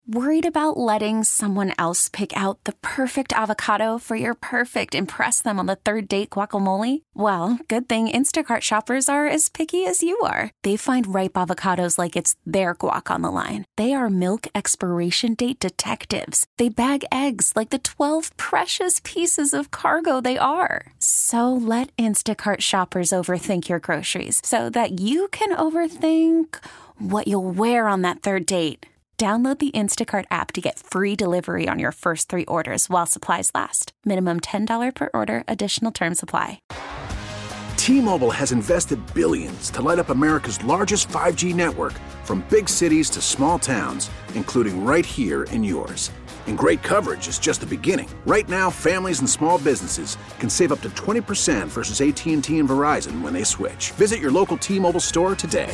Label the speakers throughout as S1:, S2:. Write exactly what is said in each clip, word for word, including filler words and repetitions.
S1: Worried about letting someone else pick out the perfect avocado for your perfect impress them on the third date guacamole? Well, good thing Instacart shoppers are as picky as you are. They find ripe avocados like it's their guac on the line. They are milk expiration date detectives. They bag eggs like the twelve precious pieces of cargo they are. So let Instacart shoppers overthink your groceries so that you can overthink what you'll wear on that third date. Download the Instacart app to get free delivery on your first three orders while supplies last. Minimum ten dollars per order. Additional terms apply.
S2: T-Mobile has invested billions to light up America's largest five G network, from big cities to small towns, including right here in yours. And great coverage is just the beginning. Right now, families and small businesses can save up to twenty percent versus A T and T and Verizon when they switch. Visit your local T-Mobile store today.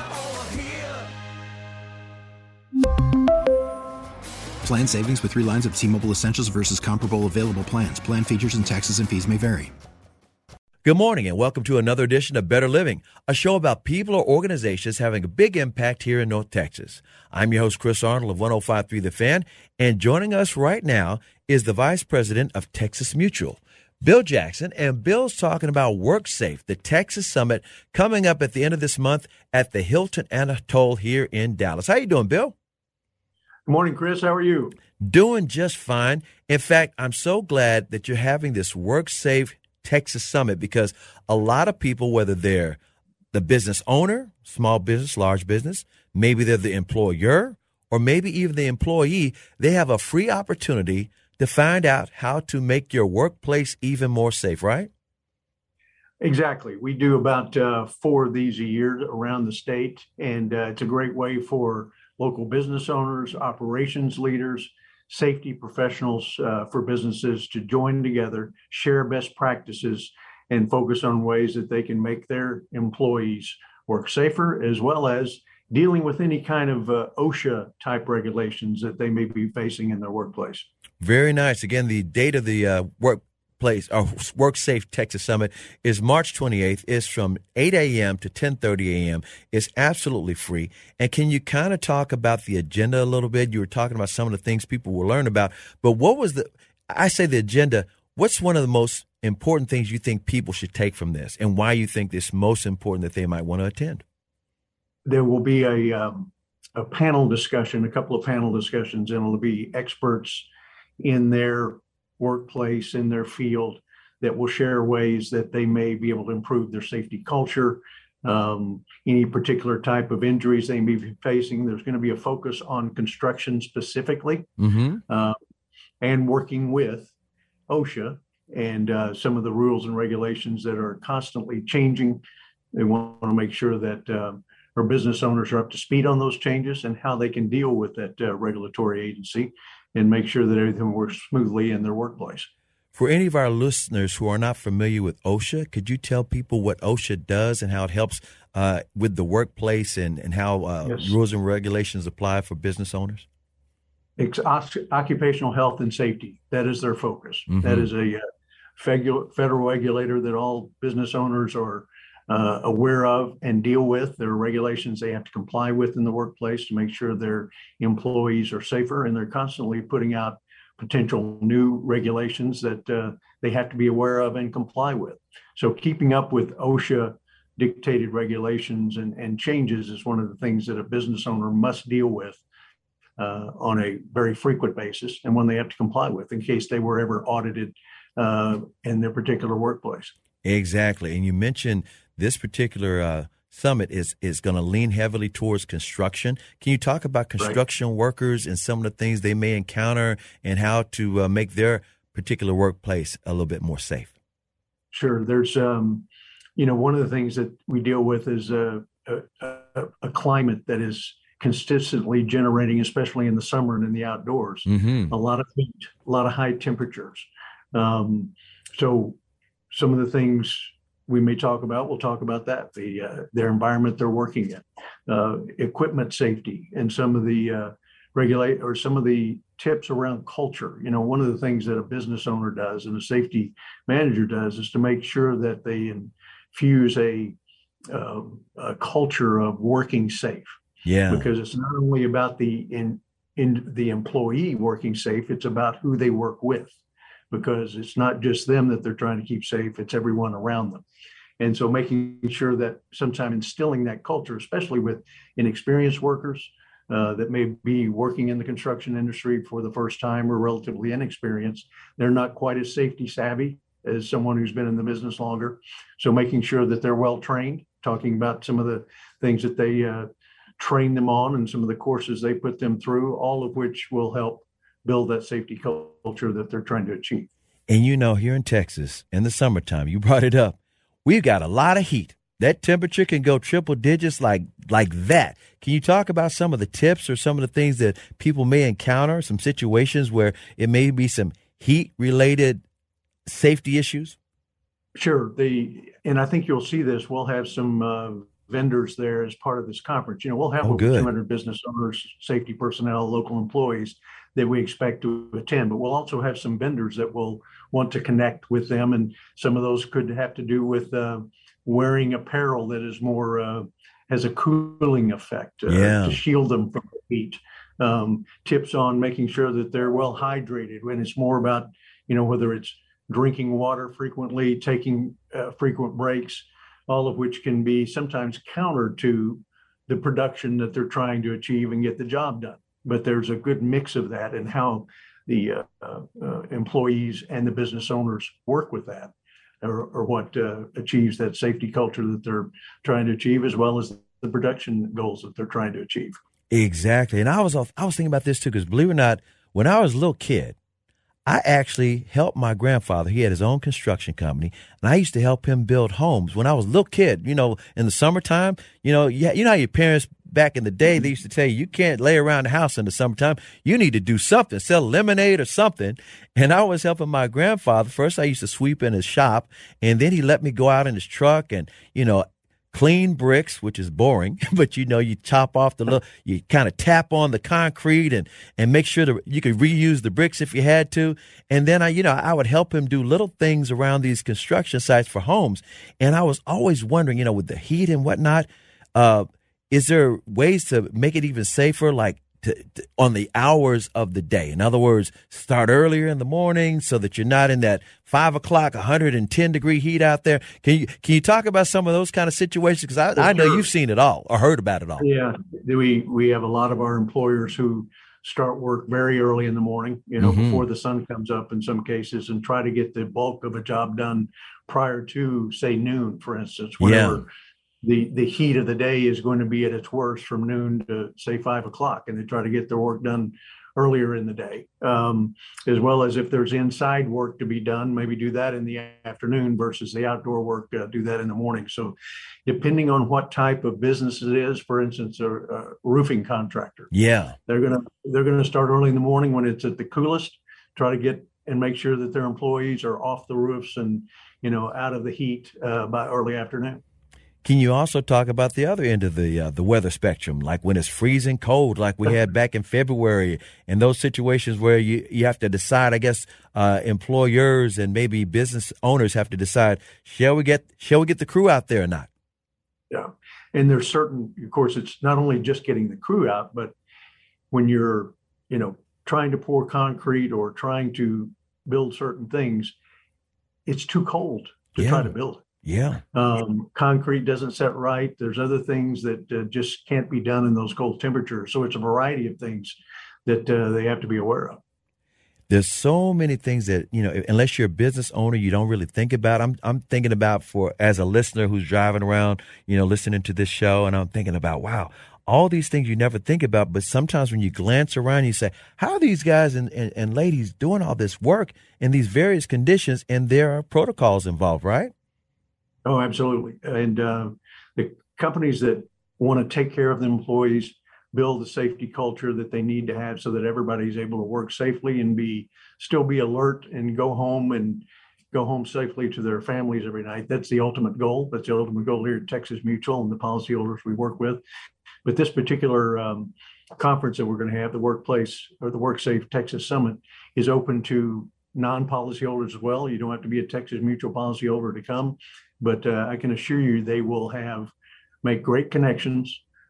S3: Plan savings with three lines of T-Mobile Essentials versus comparable available plans. Plan features and taxes and fees may vary.
S4: Good morning and welcome to another edition of Better Living, a show about people or organizations having a big impact here in North Texas. I'm your host, Chris Arnold of one oh five point three The Fan, and joining us right now is the Vice President of Texas Mutual, Bill Jackson. And Bill's talking about WorkSafe, the Texas Summit, coming up at the end of this month at the Hilton Anatole here in Dallas. How you doing, Bill?
S5: Good morning, Chris. How are you?
S4: Doing just fine. In fact, I'm so glad that you're having this WorkSafe Texas Summit, because a lot of people, whether they're the business owner, small business, large business, maybe they're the employer, or maybe even the employee, they have a free opportunity to find out how to make your workplace even more safe, right?
S5: Exactly. We do about uh, four of these a year around the state, and uh, it's a great way for local business owners, operations leaders, safety professionals uh, for businesses to join together, share best practices, and focus on ways that they can make their employees work safer, as well as dealing with any kind of uh, OSHA type regulations that they may be facing in their workplace.
S4: Very nice. Again, the date of the uh, workplace or WorkSafe Texas Summit is March twenty-eighth. It's from eight a.m. to ten thirty a.m. It's absolutely free. And can you kind of talk about the agenda a little bit? You were talking about some of the things people will learn about, but what was the, I say the agenda, what's one of the most important things you think people should take from this, and why you think it's most important that they might want to attend?
S5: There will be a, um, a panel discussion, a couple of panel discussions, and it'll be experts in their workplace, in their field, that will share ways that they may be able to improve their safety culture, um, any particular type of injuries they may be facing. There's going to be a focus on construction specifically, mm-hmm. uh, and working with OSHA and uh, some of the rules and regulations that are constantly changing. They want to make sure that uh, our business owners are up to speed on those changes and how they can deal with that uh, regulatory agency and make sure that everything works smoothly in their workplace.
S4: For any of our listeners who are not familiar with OSHA, could you tell people what OSHA does and how it helps uh, with the workplace, and, and how uh, yes. rules and regulations apply for business owners?
S5: It's occupational health and safety. That is their focus. Mm-hmm. That is a uh, federal, federal regulator that all business owners are Uh, aware of and deal with. There are regulations they have to comply with in the workplace to make sure their employees are safer, and they're constantly putting out potential new regulations that uh, they have to be aware of and comply with. So keeping up with OSHA dictated regulations and, and changes is one of the things that a business owner must deal with uh, on a very frequent basis, and one they have to comply with in case they were ever audited uh, in their particular workplace.
S4: Exactly. And you mentioned this particular uh, summit is, is going to lean heavily towards construction. Can you talk about construction right. workers and some of the things they may encounter, and how to uh, make their particular workplace a little bit more safe?
S5: Sure. There's, um, you know, one of the things that we deal with is a, a, a climate that is consistently generating, especially in the summer and in the outdoors, mm-hmm. a lot of heat, a lot of high temperatures. Um, so some of the things we may talk about, we'll talk about that, the uh, their environment they're working in, uh, equipment safety, and some of the uh, regulate or some of the tips around culture. You know, one of the things that a business owner does and a safety manager does is to make sure that they infuse a, uh, a culture of working safe.
S4: Yeah.
S5: Because it's not only about the in, in the employee working safe, it's about who they work with, because it's not just them that they're trying to keep safe, it's everyone around them. And so making sure that sometime instilling that culture, especially with inexperienced workers uh, that may be working in the construction industry for the first time or relatively inexperienced, they're not quite as safety savvy as someone who's been in the business longer. So making sure that they're well trained, talking about some of the things that they uh, train them on and some of the courses they put them through, all of which will help build that safety culture that they're trying to achieve.
S4: And you know, here in Texas, in the summertime, you brought it up, we've got a lot of heat. That temperature can go triple digits like like that. Can you talk about some of the tips or some of the things that people may encounter, some situations where it may be some heat-related safety issues?
S5: Sure. The and I think you'll see this. We'll have some uh, vendors there as part of this conference. You know, we'll have
S4: oh,
S5: over
S4: good.
S5: two hundred business owners, safety personnel, local employees that we expect to attend. But we'll also have some vendors that will want to connect with them, and some of those could have to do with uh, wearing apparel that is more uh, has a cooling effect uh,
S4: yeah.
S5: to shield them from the heat. Um, tips on making sure that they're well hydrated, when it's more about, you know, whether it's drinking water frequently, taking uh, frequent breaks, all of which can be sometimes counter to the production that they're trying to achieve and get the job done. But there's a good mix of that, and how the uh, uh, employees and the business owners work with that, or, or what uh, achieves that safety culture that they're trying to achieve, as well as the production goals that they're trying to achieve.
S4: Exactly. And I was I was thinking about this too, because believe it or not, when I was a little kid, I actually helped my grandfather. He had his own construction company, and I used to help him build homes when I was a little kid. You know, in the summertime, you know, you, you know how your parents back in the day, they used to tell you, you can't lay around the house in the summertime. You need to do something, sell lemonade or something. And I was helping my grandfather. First, I used to sweep in his shop, and then he let me go out in his truck and, you know, clean bricks, which is boring, but you know, you chop off the little, you kind of tap on the concrete and, and make sure that you could reuse the bricks if you had to. And then I, you know, I would help him do little things around these construction sites for homes. And I was always wondering, you know, with the heat and whatnot, uh, is there ways to make it even safer, like to, to, on the hours of the day? In other words, start earlier in the morning so that you're not in that five o'clock, one hundred ten degree heat out there. Can you can you talk about some of those kind of situations? Because I, I know you've seen it all or heard about it all.
S5: Yeah, we we have a lot of our employers who start work very early in the morning, you know, mm-hmm. before the sun comes up in some cases, and try to get the bulk of a job done prior to, say, noon, for instance, whenever yeah. the, the heat of the day is going to be at its worst from noon to, say, five o'clock, and they try to get their work done earlier in the day, um, as well as if there's inside work to be done, maybe do that in the afternoon versus the outdoor work, uh, do that in the morning. So depending on what type of business it is, for instance, a, a roofing contractor,
S4: yeah,
S5: they're going to, they're going to start early in the morning when it's at the coolest, try to get and make sure that their employees are off the roofs and, you know, out of the heat uh, by early afternoon.
S4: Can you also talk about the other end of the uh, the weather spectrum, like when it's freezing cold, like we had back in February, and those situations where you, you have to decide, I guess, uh, employers and maybe business owners have to decide, shall we get shall we get the crew out there or not?
S5: Yeah. And there's certain, of course, it's not only just getting the crew out, but when you're, you know, trying to pour concrete or trying to build certain things, it's too cold to
S4: yeah.
S5: try to build it.
S4: Yeah.
S5: Um, concrete doesn't set right. There's other things that uh, just can't be done in those cold temperatures. So it's a variety of things that uh, they have to be aware of.
S4: There's so many things that, you know, unless you're a business owner, you don't really think about. I'm I'm thinking about for as a listener who's driving around, you know, listening to this show, and I'm thinking about, wow, all these things you never think about. But sometimes when you glance around, you say, how are these guys and, and, and ladies doing all this work in these various conditions? And there are protocols involved, right?
S5: Oh, absolutely. And uh, the companies that want to take care of the employees build the safety culture that they need to have so that everybody's able to work safely and be still be alert and go home and go home safely to their families every night. That's the ultimate goal. That's the ultimate goal here at Texas Mutual and the policyholders we work with. But this particular um, conference that we're going to have, the Workplace or the WorkSafe Texas Summit, is open to non-policyholders as well. You don't have to be a Texas Mutual policyholder to come. But uh, I can assure you they will have make great connections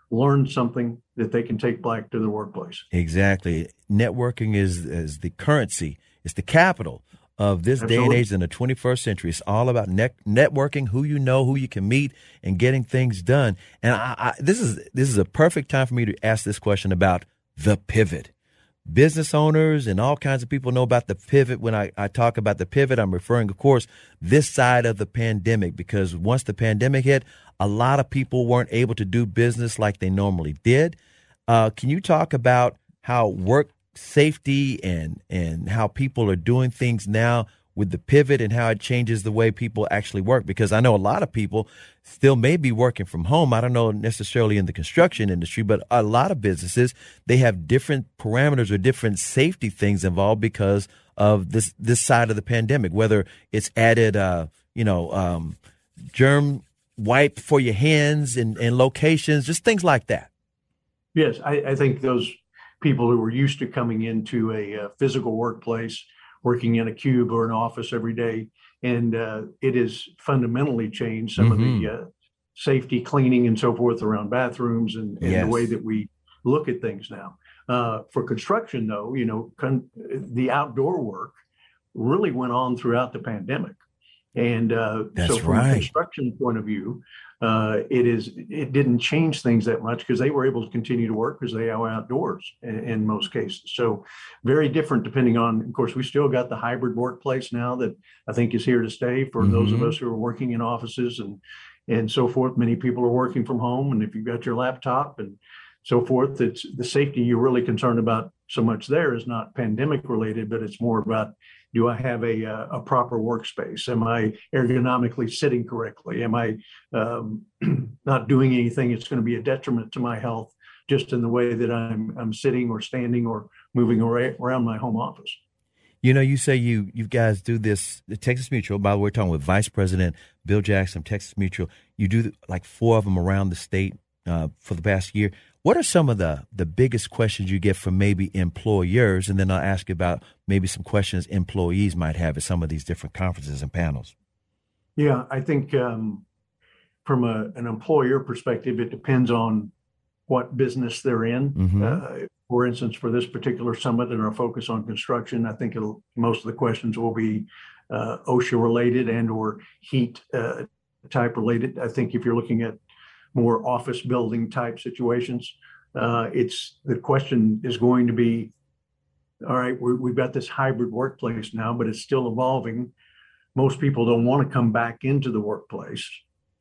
S5: learn something that they can take back to their workplace.
S4: Exactly. Networking is, is the currency. It's the capital of this
S5: Absolutely.
S4: day and age in the twenty-first century. It's all about net, networking, who you know, who you can meet, and getting things done. And I, I, this is this is a perfect time for me to ask this question about the pivot. Business owners and all kinds of people know about the pivot. When I, I talk about the pivot, I'm referring, of course, this side of the pandemic, because once the pandemic hit, a lot of people weren't able to do business like they normally did. Uh, can you talk about how work safety and and how people are doing things now with the pivot and how it changes the way people actually work? Because I know a lot of people still may be working from home. I don't know necessarily in the construction industry, but a lot of businesses, they have different parameters or different safety things involved because of this this side of the pandemic, whether it's added, uh, you know, um, germ wipe for your hands and, and locations, just things like that.
S5: Yes, I, I think those people who were used to coming into a uh, physical workplace, working in a cube or an office every day, and uh, it has fundamentally changed some mm-hmm. of the uh, safety, cleaning, and so forth around bathrooms and, and yes. the way that we look at things now. Uh, for construction, though, you know, con- the outdoor work really went on throughout the pandemic. And uh, so from right. a construction point of view, uh, it is it didn't change things that much because they were able to continue to work because they are outdoors in, in most cases. So very different depending on, of course, we still got the hybrid workplace now that I think is here to stay for mm-hmm. those of us who are working in offices and and so forth. Many people are working from home. And if you've got your laptop and so forth, it's the safety you're really concerned about so much there is not pandemic related, but it's more about, do I have a, a proper workspace? Am I ergonomically sitting correctly? Am I um, not doing anything that's going to be a detriment to my health just in the way that I'm I'm sitting or standing or moving around my home office?
S4: You know, you say you you guys do this, the Texas Mutual, by the way, we're talking with Vice President Bill Jackson, Texas Mutual. You do like four of them around the state uh, for the past year. What are some of the, the biggest questions you get from maybe employers? And then I'll ask you about maybe some questions employees might have at some of these different conferences and panels.
S5: Yeah, I think um, from a, an employer perspective, it depends on what business they're in. Mm-hmm. Uh, for instance, for this particular summit and our focus on construction, I think it'll, most of the questions will be uh, OSHA related and or heat uh, type related. I think if you're looking at more office building type situations, uh, it's the question is going to be, all right, we're, we've got this hybrid workplace now, but it's still evolving. Most people don't want to come back into the workplace.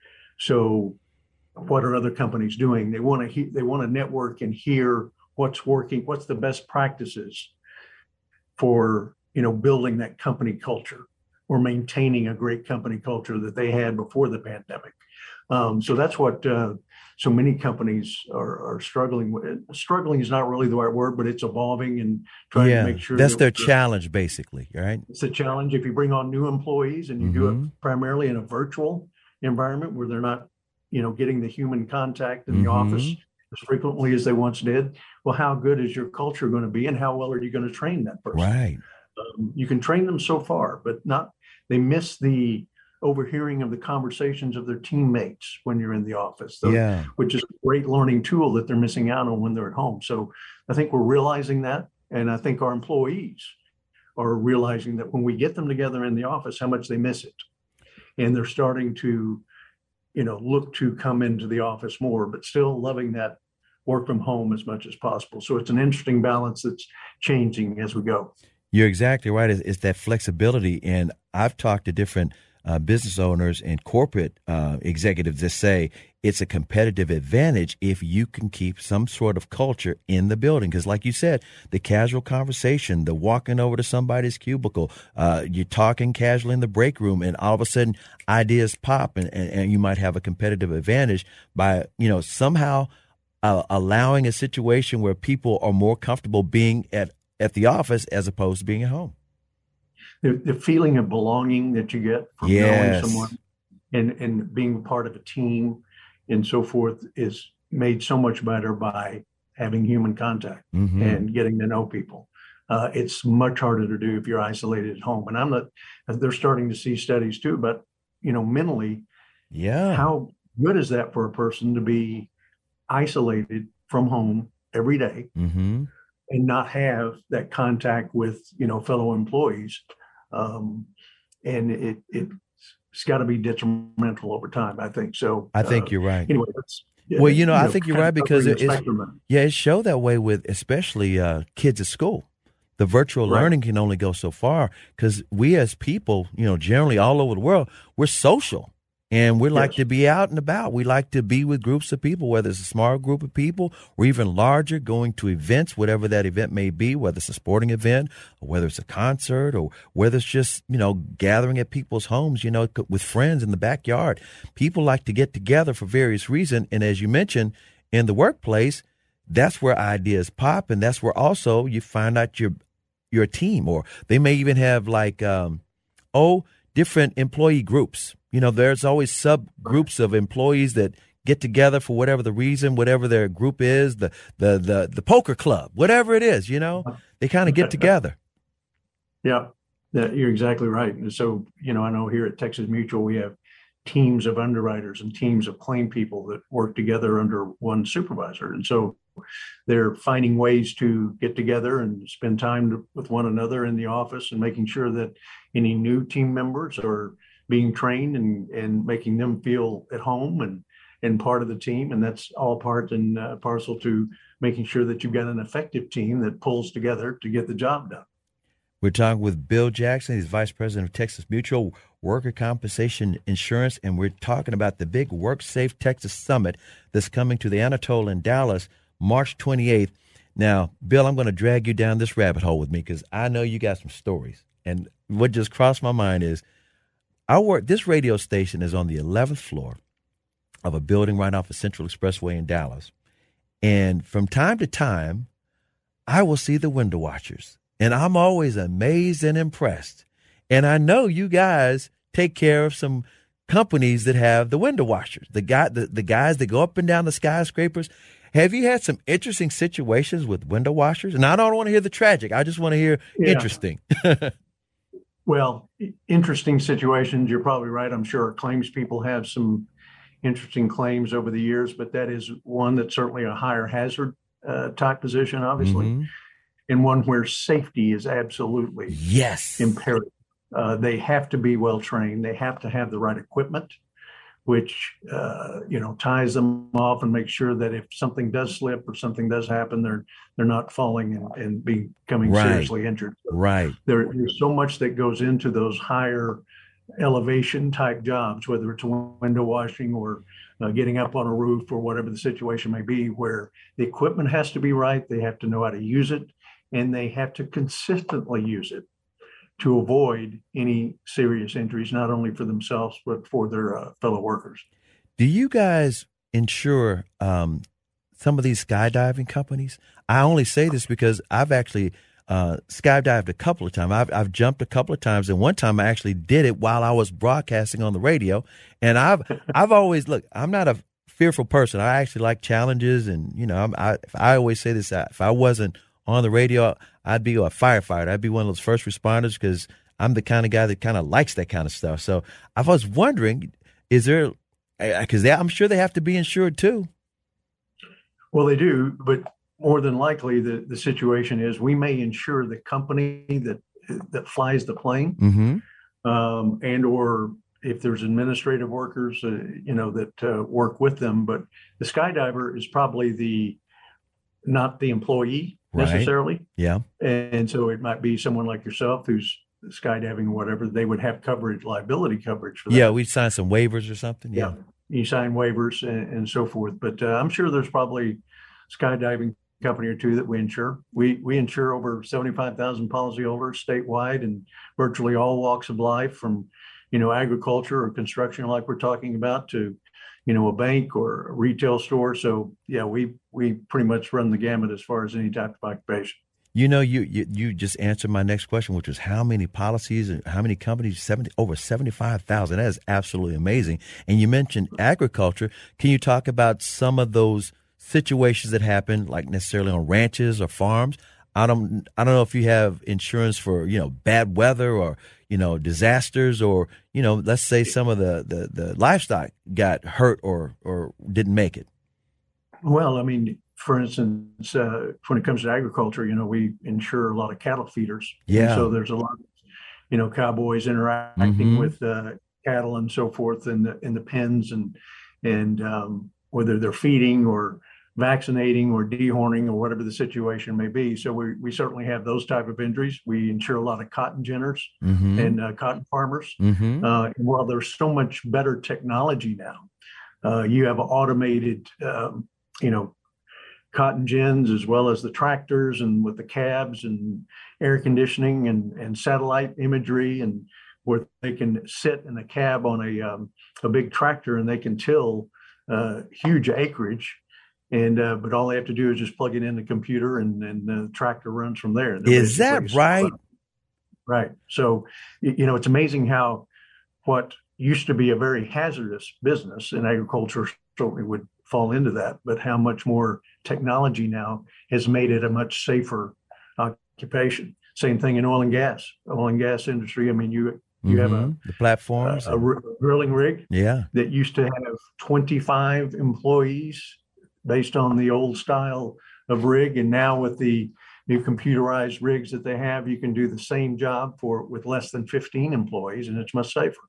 S5: So what are other companies doing? They want to he- they want to network and hear what's working, what's the best practices for, you know, building that company culture or maintaining a great company culture that they had before the pandemic. Um, so that's what uh, so many companies are, are struggling with. Struggling is not really the right word, but it's evolving and trying
S4: yeah,
S5: to make sure
S4: that's
S5: that
S4: their challenge, basically, right?
S5: It's a challenge if you bring on new employees and you mm-hmm. do it primarily in a virtual environment where they're not, you know, getting the human contact in mm-hmm. the office as frequently as they once did. Well, how good is your culture going to be, and how well are you going to train that person?
S4: Right.
S5: Um, you can train them so far, but not. They miss the overhearing of the conversations of their teammates when you're in the office, so,
S4: yeah.
S5: which is a great learning tool that they're missing out on when they're at home. So I think we're realizing that. And I think our employees are realizing that when we get them together in the office, how much they miss it. And they're starting to, you know, look to come into the office more, but still loving that work from home as much as possible. So it's an interesting balance that's changing as we go.
S4: You're exactly right. It's, it's that flexibility. And I've talked to different Uh, business owners and corporate uh, executives that say it's a competitive advantage if you can keep some sort of culture in the building. Because like you said, the casual conversation, the walking over to somebody's cubicle, uh, you're talking casually in the break room, and all of a sudden ideas pop, and, and, and you might have a competitive advantage by, you know, somehow uh, allowing a situation where people are more comfortable being at, at the office as opposed to being at home.
S5: The, the feeling of belonging that you get from
S4: yes.
S5: knowing someone and, and being part of a team and so forth is made so much better by having human contact mm-hmm. and getting to know people. Uh, it's much harder to do if you're isolated at home. And I'm not, they're starting to see studies too, but, you know, mentally,
S4: yeah,
S5: how good is that for a person to be isolated from home every day
S4: Mm-hmm.
S5: and not have that contact with, you know, fellow employees. Um, and it, it, it's got to be detrimental over time, I think. So
S4: I think
S5: uh,
S4: you're right.
S5: Anyway, that's,
S4: Well, you know, I think you're right because it, it's,
S5: spectrum.
S4: yeah, it showed that way with especially uh, kids at school. The virtual
S5: Right.
S4: learning can only go so far because we as people, you know, generally all over the world, we're social and we like
S5: Yes.
S4: to be out and about. We like to be with groups of people, whether it's a small group of people or even larger, going to events, whatever that event may be, whether it's a sporting event or whether it's a concert or whether it's just, you know, gathering at people's homes, you know, with friends in the backyard. People like to get together for various reasons. And as you mentioned, in the workplace, that's where ideas pop. And that's where also you find out your your team, or they may even have like, um, oh, different employee groups. You know, there's always subgroups of employees that get together for whatever the reason, whatever their group is, the the the, the poker club, whatever it is, you know, they kind of get together.
S5: Yeah, that, you're exactly right. And so, you know, I know here at Texas Mutual, we have teams of underwriters and teams of claim people that work together under one supervisor. And so they're finding ways to get together and spend time to, with one another in the office and making sure that any new team members are being trained and, and making them feel at home and, and part of the team. And that's all part and uh, parcel to making sure that you've got an effective team that pulls together to get the job done.
S4: We're talking with Bill Jackson. He's Vice President of Texas Mutual Worker Compensation Insurance, and we're talking about the big WorkSafe Texas Summit that's coming to the Anatole in Dallas, March twenty-eighth. Now, Bill, I'm going to drag you down this rabbit hole with me because I know you got some stories. And what just crossed my mind is our work. This radio station is on the eleventh floor of a building right off of Central Expressway in Dallas. And from time to time, I will see the window washers. And I'm always amazed and impressed. And I know you guys take care of some companies that have the window washers, the guy, the, the guys that go up and down the skyscrapers. Have you had some interesting situations with window washers? And I don't want to hear the tragic. I just want to hear
S5: Yeah.
S4: interesting.
S5: Well, interesting situations. You're probably right. I'm sure our claims people have some interesting claims over the years, but that is one that's certainly a higher hazard uh, type position, obviously,
S4: Mhm.
S5: and one where safety is absolutely
S4: Yes.
S5: imperative. Uh, they have to be well trained. They have to have the right equipment, which uh, you know ties them off and makes sure that if something does slip or something does happen, they're they're not falling and, and becoming
S4: Right.
S5: seriously injured. So
S4: Right.
S5: there, there's so much that goes into those higher elevation type jobs, whether it's window washing or uh, getting up on a roof or whatever the situation may be, where the equipment has to be right. They have to know how to use it, and they have to consistently use it to avoid any serious injuries, not only for themselves, but for their uh, fellow workers.
S4: Do you guys insure um, some of these skydiving companies? I only say this because I've actually uh, skydived a couple of times. I've, I've jumped a couple of times, and one time I actually did it while I was broadcasting on the radio. And I've I've always look. I'm not a fearful person. I actually like challenges, and you know, I'm, I I always say this: if I wasn't on the radio, I'd be a firefighter. I'd be one of those first responders because I'm the kind of guy that kind of likes that kind of stuff. So I was wondering, is there, because I'm sure they have to be insured too.
S5: Well, they do, but more than likely the, the situation is we may insure the company that that flies the plane,
S4: Mm-hmm.
S5: um, and or if there's administrative workers, uh, you know, that uh, work with them. But the skydiver is probably the not the employee
S4: Right.
S5: necessarily.
S4: Yeah.
S5: And so it might be someone like yourself who's skydiving or whatever. They would have coverage, liability coverage for that.
S4: Yeah. We signed some waivers or something. Yeah.
S5: You sign waivers and, and so forth. But uh, I'm sure there's probably skydiving company or two that we insure. We we insure over seventy-five thousand policyholders statewide and virtually all walks of life, from, you know, agriculture or construction like we're talking about to, you know, a bank or a retail store. So yeah, we we pretty much run the gamut as far as any type of occupation.
S4: You know, you, you you just answered my next question, which was how many policies and how many companies? Seventy over seventy-five thousand. That is absolutely amazing. And you mentioned agriculture. Can you talk about some of those situations that happen, like necessarily on ranches or farms? I don't I don't know if you have insurance for, you know, bad weather or, you know, disasters, or, you know, let's say some of the the, the livestock got hurt or or didn't make it.
S5: Well, I mean, for instance, uh, when it comes to agriculture, you know, we insure a lot of cattle feeders.
S4: Yeah.
S5: And so there's a lot of, you know, cowboys interacting
S4: Mhm.
S5: with uh, cattle and so forth in the in the pens, and and um, whether they're feeding or vaccinating or dehorning or whatever the situation may be. So we we certainly have those type of injuries. We insure a lot of cotton ginners
S4: Mhm.
S5: and uh, cotton farmers.
S4: Mhm.
S5: Uh, and while there's so much better technology now, uh, you have automated, um, you know, cotton gins as well as the tractors and with the cabs and air conditioning and, and satellite imagery, and where they can sit in a cab on a um, a big tractor and they can till uh, huge acreage. And uh, but all they have to do is just plug it in the computer, and, and the tractor runs from there. They're
S4: Is that
S5: basically-
S4: right?
S5: Right. So, y- you know, it's amazing how what used to be a very hazardous business, and agriculture certainly would fall into that, but how much more technology now has made it a much safer occupation. Same thing in oil and gas, oil and gas industry. I mean, you you have a,
S4: Mhm. The platforms.
S5: a, a r- drilling rig
S4: yeah.
S5: that used to have twenty-five employees based on the old style of rig. And now with the new computerized rigs that they have, you can do the same job for with less than fifteen employees, and it's much safer.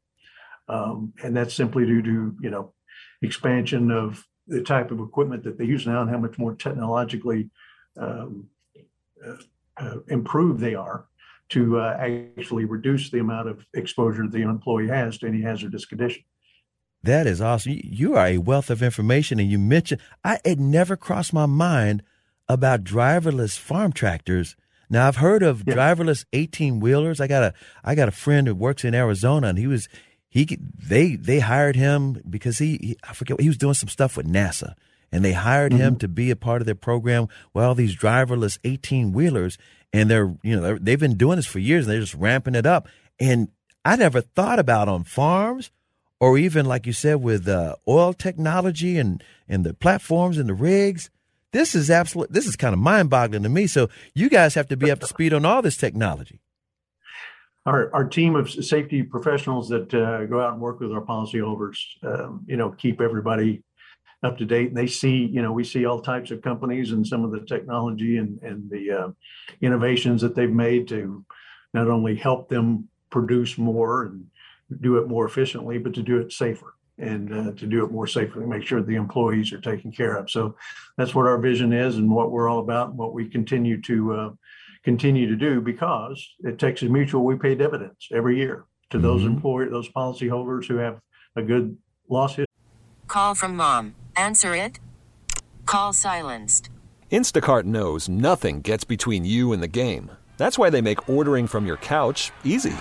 S5: Um, and that's simply due to, you know, expansion of the type of equipment that they use now and how much more technologically um, uh, uh, improved they are to uh, actually reduce the amount of exposure the employee has to any hazardous condition.
S4: That is awesome. You- You are a wealth of information, and you mentioned I it never crossed my mind about driverless farm tractors. Now I've heard of
S5: Yeah.
S4: driverless eighteen wheelers. I got a I got a friend who works in Arizona, and he was he they they hired him because he, he I forget he was doing some stuff with NASA, and they hired him to be a part of their program. Well, these driverless eighteen wheelers, and they're you know they're, they've been doing this for years, and they're just ramping it up. And I never thought about on farms, or even like you said with uh, oil technology and and the platforms and the rigs. This is absolute. This is kind of mind-boggling to me. So you guys have to be up to speed on all this technology.
S5: Our, our team of safety professionals that uh, go out and work with our policyholders, um, you know, keep everybody up to date. And they see, you know, we see all types of companies and some of the technology and, and the uh, innovations that they've made to not only help them produce more and do it more efficiently, but to do it safer and uh, to do it more safely, make sure the employees are taken care of. So that's what our vision is and what we're all about and what we continue to uh, continue to do, because at Texas Mutual, we pay dividends every year to those
S4: Mhm.
S5: employers, those policyholders who have a good loss history.
S6: Call from mom. Answer it. Call silenced.
S7: Instacart knows nothing gets between you and the game. That's why they make ordering from your couch easy.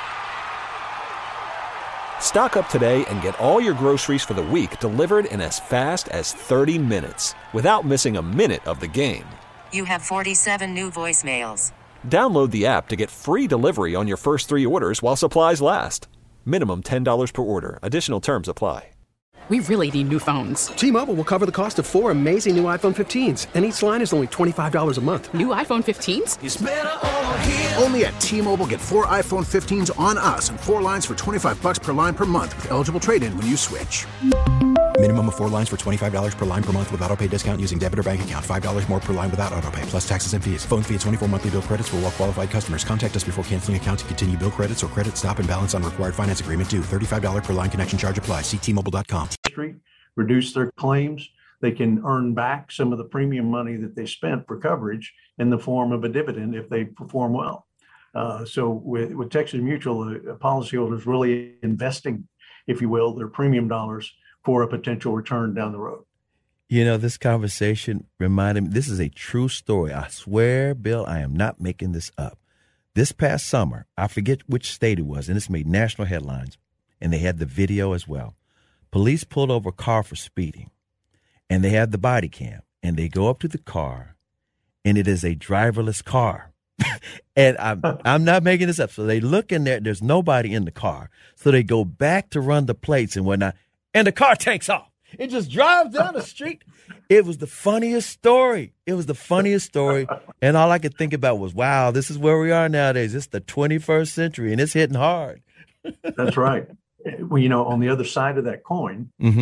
S7: Stock up today and get all your groceries for the week delivered in as fast as thirty minutes without missing a minute of the game.
S6: You have forty-seven new voicemails.
S7: Download the app to get free delivery on your first three orders while supplies last. Minimum ten dollars per order. Additional terms apply.
S8: We really need new phones.
S9: T-Mobile will cover the cost of four amazing new iPhone fifteens, and each line is only twenty-five dollars a month.
S8: New iPhone fifteens?
S2: Only at T-Mobile, get four iPhone fifteens on us and four lines for twenty-five bucks per line per month with eligible trade-in when you switch.
S3: Minimum of four lines for twenty-five dollars per line per month with autopay discount using debit or bank account. five dollars more per line without autopay, plus taxes and fees. Phone fee at twenty-four monthly bill credits for well-qualified customers. Contact us before canceling account to continue bill credits or credit stop and balance on required finance agreement due. thirty-five dollars per line connection charge applies. See T Mobile dot com.
S5: Reduce their claims. They can earn back some of the premium money that they spent for coverage in the form of a dividend if they perform well. Uh, so with, with Texas Mutual, uh, policyholders really investing, if you will, their premium dollars for a potential return down the road.
S4: You know, this conversation reminded me, this is a true story. I swear, Bill, I am not making this up. This past summer, I forget which state it was, and this made national headlines, and they had the video as well. Police pulled over a car for speeding, and they have the body cam, and they go up to the car, and it is a driverless car. And I'm, I'm not making this up. So they look in there, there's nobody in the car. So they go back to run the plates and whatnot, and the car takes off. It just drives down the street. It was the funniest story. It was the funniest story. And all I could think about was, wow, this is where we are nowadays. It's the twenty-first century, and it's hitting hard.
S5: That's right. Well, you know, on the other side of that coin
S4: Mm-hmm.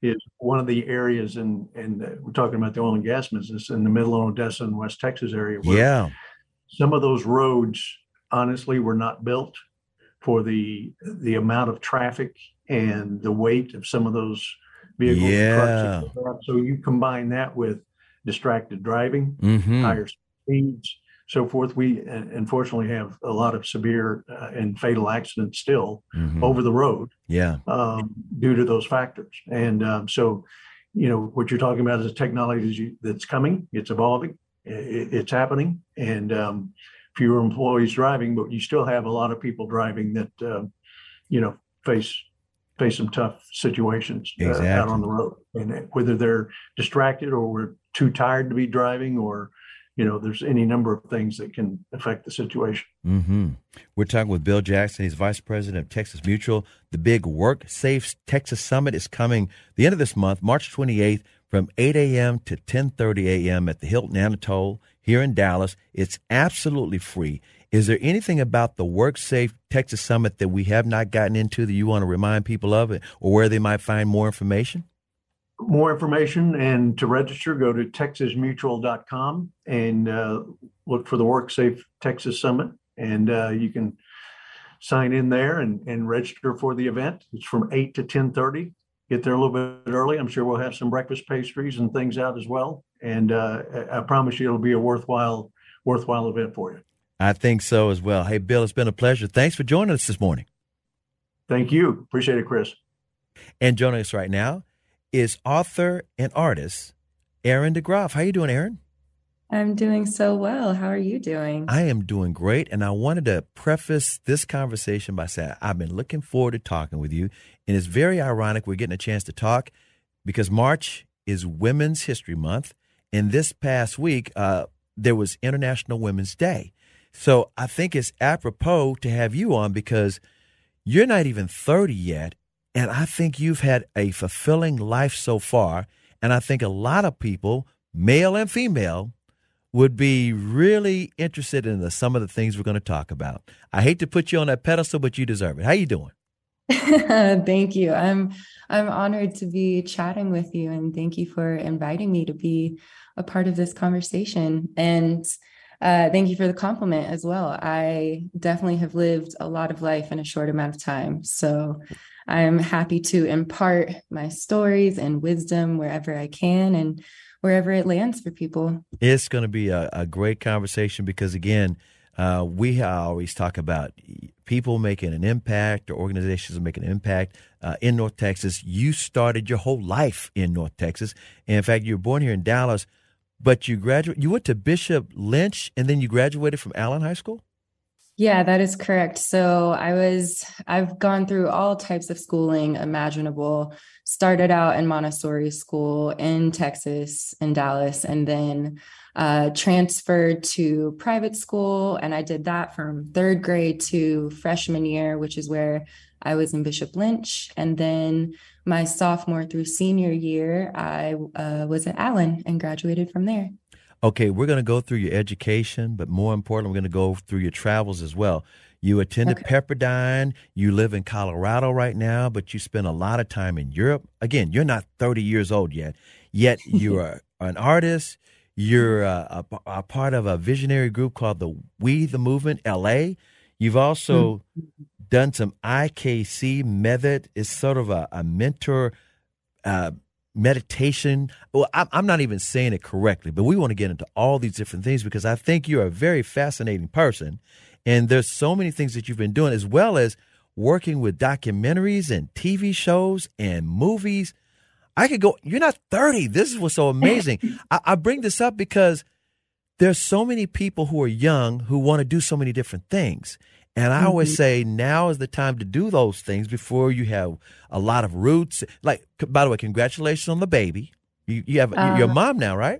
S5: is one of the areas in, and we're talking about the oil and gas business in the middle of Odessa and West Texas area. Where
S4: Yeah.
S5: some of those roads, honestly, were not built for the the amount of traffic and the weight of some of those vehicles.
S4: Yeah.
S5: And trucks. So you combine that with distracted driving,
S4: Mm-hmm.
S5: higher speeds, so forth. We uh, unfortunately have a lot of severe uh, and fatal accidents still
S4: Mm-hmm.
S5: over the road
S4: Yeah.
S5: um, due to those factors. And um, so, you know, what you're talking about is a technology that's coming, it's evolving, it, it's happening, and um, fewer employees driving, but you still have a lot of people driving that, uh, you know, face face some tough situations uh,
S4: Exactly.
S5: out on the road. And whether they're distracted or we're too tired to be driving, or, you know, there's any number of things that can affect the situation.
S4: Mm-hmm. We're talking with Bill Jackson. He's Vice President of Texas Mutual. The big Work Safe Texas Summit is coming the end of this month, March twenty-eighth, from eight a.m. to ten thirty a.m. at the Hilton Anatole here in Dallas. It's absolutely free. Is there anything about the Work Safe Texas Summit that we have not gotten into that you want to remind people of, it, or where they might find more information?
S5: More information and to register, go to texas mutual dot com and uh, look for the Work Safe Texas Summit. And uh, you can sign in there and, and register for the event. It's from eight to ten thirty. Get there a little bit early. I'm sure we'll have some breakfast pastries and things out as well. And uh, I promise you it'll be a worthwhile, worthwhile event for you.
S4: I think so as well. Hey, Bill, it's been a pleasure. Thanks for joining us this morning.
S5: Thank you. Appreciate it, Chris.
S4: And joining us right now is author and artist Erin DeGroff. How you doing, Erin?
S10: I'm doing so well. How are you doing?
S4: I am doing great. And I wanted to preface this conversation by saying I've been looking forward to talking with you. And it's very ironic we're getting a chance to talk because March is Women's History Month. And this past week, uh, there was International Women's Day. So I think it's apropos to have you on because you're not even thirty yet. And I think you've had a fulfilling life so far. And I think a lot of people, male and female, would be really interested in the, some of the things we're going to talk about. I hate to put you on that pedestal, but you deserve it. How you doing?
S10: Thank you. I'm I'm honored to be chatting with you, and thank you for inviting me to be a part of this conversation. And uh, thank you for the compliment as well. I definitely have lived a lot of life in a short amount of time. So I'm happy to impart my stories and wisdom wherever I can and wherever it lands for people.
S4: It's going to be a, a great conversation because, again, uh, we always talk about people making an impact or organizations making an impact uh, in North Texas. You started your whole life in North Texas. And in fact, you were born here in Dallas, but you graduated. You went to Bishop Lynch and then you graduated from Allen High School?
S10: Yeah, that is correct. So I was, I've gone through all types of schooling imaginable, started out in Montessori school in Texas, in Dallas, and then uh, transferred to private school. And I did that from third grade to freshman year, which is where I was in Bishop Lynch. And then my sophomore through senior year, I uh, was at Allen and graduated from there.
S4: Okay, we're going to go through your education, but more importantly, we're going to go through your travels as well. You attended okay. Pepperdine. You live in Colorado right now, but you spent a lot of time in Europe. Again, you're not thirty years old yet, yet you are an artist. You're a, a, a part of a visionary group called the We the Movement L A. You've also mm-hmm. done some I K C method. It's sort of a, a mentor uh meditation. Well, I'm not even saying it correctly, but we want to get into all these different things because I think you're a very fascinating person. And there's so many things that you've been doing, as well as working with documentaries and T V shows and movies. I could go, you're not thirty. This is what's so amazing. I, I bring this up because there's so many people who are young who want to do so many different things. And I always say now is the time to do those things before you have a lot of roots. Like, by the way, congratulations on the baby. You, you have uh, you're a mom now, right?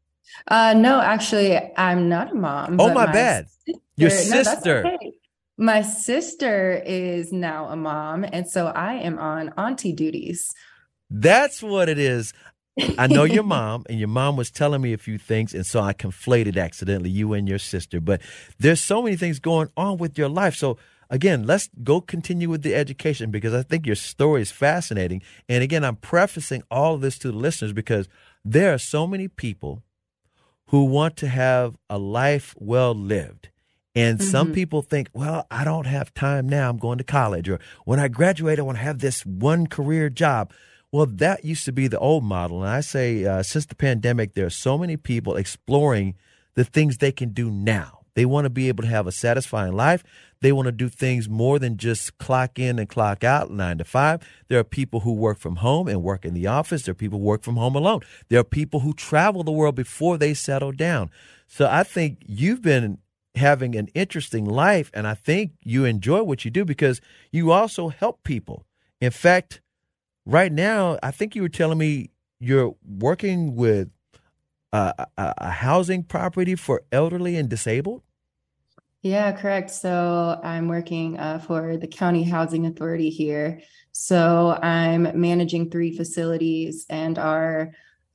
S10: Uh, no, actually, I'm not a mom.
S4: Oh, my, my bad.
S10: Sister,
S4: your sister.
S10: No, okay. My sister is now a mom, and so I am on auntie duties.
S4: That's what it is. I know your mom, and your mom was telling me a few things, and so I conflated accidentally you and your sister. But there's so many things going on with your life. So again, let's go continue with the education because I think your story is fascinating. And again, I'm prefacing all of this to the listeners because there are so many people who want to have a life well lived. And mm-hmm. some people think, well, I don't have time now. I'm going to college. Or when I graduate, I want to have this one career job. Well, that used to be the old model. And I say uh, since the pandemic, there are so many people exploring the things they can do now. They want to be able to have a satisfying life. They want to do things more than just clock in and clock out nine to five. There are people who work from home and work in the office. There are people who work from home alone. There are people who travel the world before they settle down. So I think you've been having an interesting life, and I think you enjoy what you do because you also help people. In fact, right now, I think you were telling me you're working with a, a, a housing property for elderly and disabled?
S10: Yeah, correct. So I'm working uh, for the County Housing Authority here. So I'm managing three facilities and are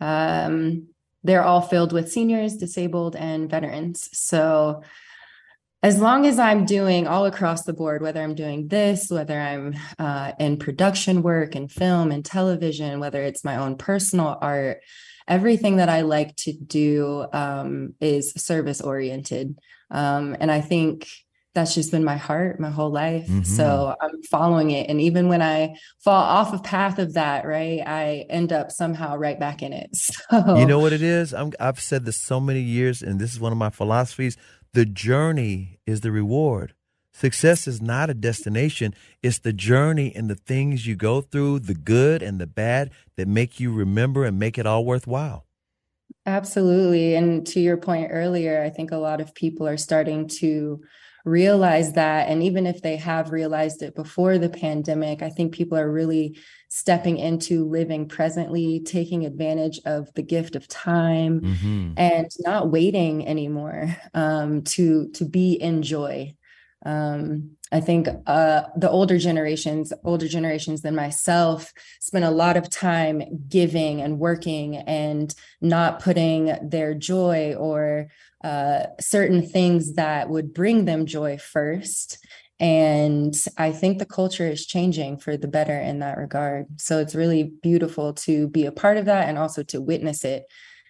S10: um, they're all filled with seniors, disabled, and veterans. So as long as I'm doing all across the board, whether I'm doing this, whether I'm uh, in production work and film and television, whether it's my own personal art, everything that I like to do um, is service oriented. Um, and I think that's just been my heart my whole life. Mm-hmm. So I'm following it. And even when I fall off of path of that, right, I end up somehow right back in it. So
S4: you know what it is? I'm, I've said this so many years, and this is one of my philosophies. The journey is the reward. Success is not a destination. It's the journey and the things you go through, the good and the bad, that make you remember and make it all worthwhile.
S10: Absolutely. And to your point earlier, I think a lot of people are starting to realize that. And even if they have realized it before the pandemic, I think people are really stepping into living presently, taking advantage of the gift of time mm-hmm. and not waiting anymore um, to, to be in joy. Um, I think uh, the older generations, older generations than myself, spend a lot of time giving and working and not putting their joy or uh, certain things that would bring them joy first. And I think the culture is changing for the better in that regard. So it's really beautiful to be a part of that and also to witness it.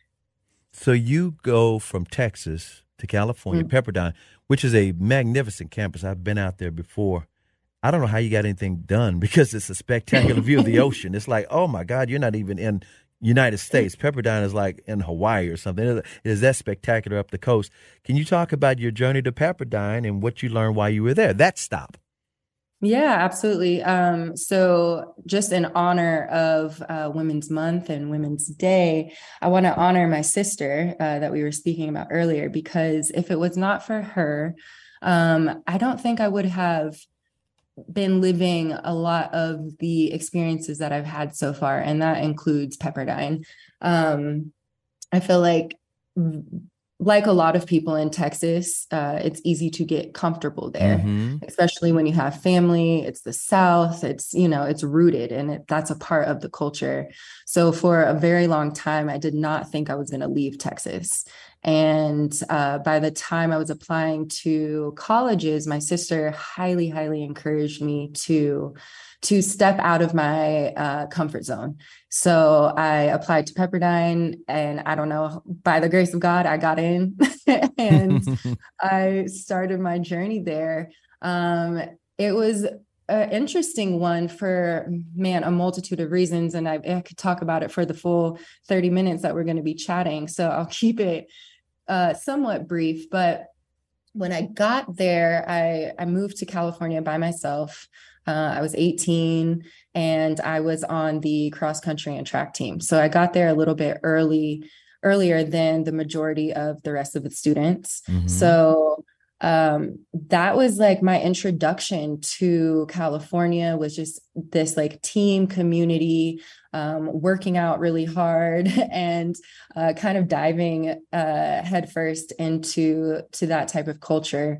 S4: So you go from Texas to California, mm-hmm. Pepperdine, which is a magnificent campus. I've been out there before. I don't know how you got anything done because it's a spectacular view of the ocean. It's like, oh, my God, you're not even in United States. Pepperdine is like in Hawaii or something. It is that spectacular up the coast. Can you talk about your journey to Pepperdine and what you learned while you were there? That stop.
S10: Yeah, absolutely. Um, so just in honor of uh, Women's Month and Women's Day, I want to honor my sister uh, that we were speaking about earlier, because if it was not for her, um, I don't think I would have been living a lot of the experiences that I've had so far. And that includes Pepperdine. Um, I feel like Like a lot of people in Texas, uh, it's easy to get comfortable there, mm-hmm. especially when you have family. It's the South. It's, you know, it's rooted and it, that's a part of the culture. So for a very long time, I did not think I was going to leave Texas. And uh, by the time I was applying to colleges, my sister highly, highly encouraged me to to step out of my uh, comfort zone. So I applied to Pepperdine and I don't know, by the grace of God, I got in and I started my journey there. Um, it was an interesting one for, man, a multitude of reasons. And I, I could talk about it for the full thirty minutes that we're going to be chatting. So I'll keep it uh, somewhat brief. But when I got there, I, I moved to California by myself. Uh, I was eighteen and I was on the cross country and track team. So I got there a little bit early, earlier than the majority of the rest of the students. Mm-hmm. So um, that was like my introduction to California, was just this like team community, um, working out really hard and uh, kind of diving uh, headfirst into to that type of culture.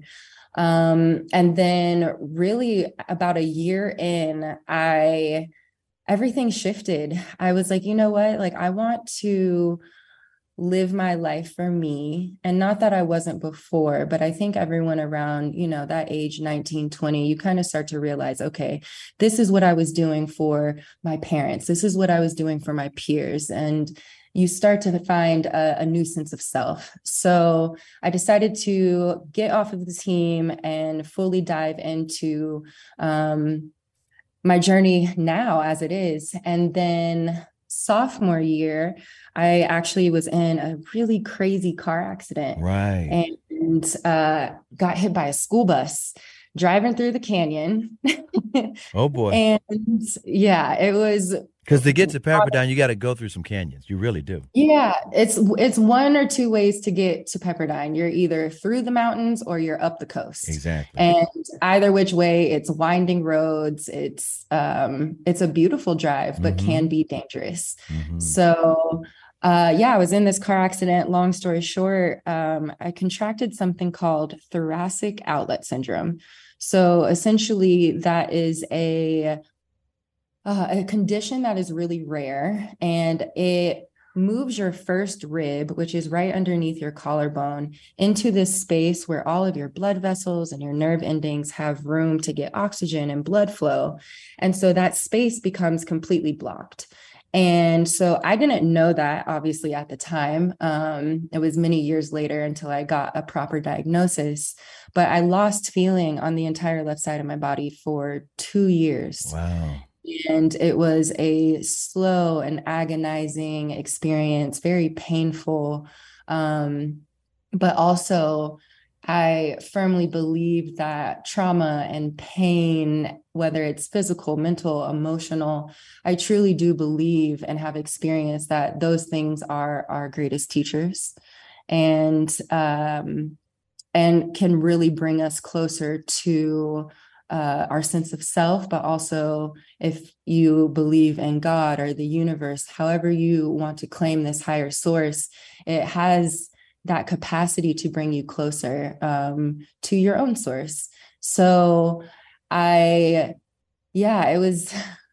S10: Um, and then really about a year in, I, everything shifted. I was like, you know what, like, I want to, live my life for me. And not that I wasn't before, but I think everyone around, you know, that age, nineteen, twenty, you kind of start to realize, okay, this is what I was doing for my parents. This is what I was doing for my peers. And you start to find a, a new sense of self. So I decided to get off of the team and fully dive into um, my journey now as it is. And then sophomore year, I actually was in a really crazy car accident.
S4: Right.
S10: And uh, got hit by a school bus driving through the canyon.
S4: Oh, boy.
S10: And yeah, it was.
S4: Because to get to Pepperdine, you got to go through some canyons. You really do.
S10: Yeah, it's it's one or two ways to get to Pepperdine. You're either through the mountains or you're up the coast.
S4: Exactly.
S10: And either which way, it's winding roads. It's um, it's a beautiful drive, but
S4: Mm-hmm.
S10: can be dangerous.
S4: Mm-hmm.
S10: So uh, yeah, I was in this car accident. Long story short, um, I contracted something called thoracic outlet syndrome. So essentially, that is a Uh, a condition that is really rare, and it moves your first rib, which is right underneath your collarbone, into this space where all of your blood vessels and your nerve endings have room to get oxygen and blood flow. And so that space becomes completely blocked. And so I didn't know that, obviously, at the time. Um, it was many years later until I got a proper diagnosis. But I lost feeling on the entire left side of my body for two years.
S4: Wow.
S10: And it was a slow and agonizing experience, very painful. Um, but also, I firmly believe that trauma and pain, whether it's physical, mental, emotional, I truly do believe and have experienced that those things are our greatest teachers, and um, and can really bring us closer to Uh, our sense of self, but also, if you believe in God or the universe, however you want to claim this higher source, it has that capacity to bring you closer um, to your own source. So I, yeah, it was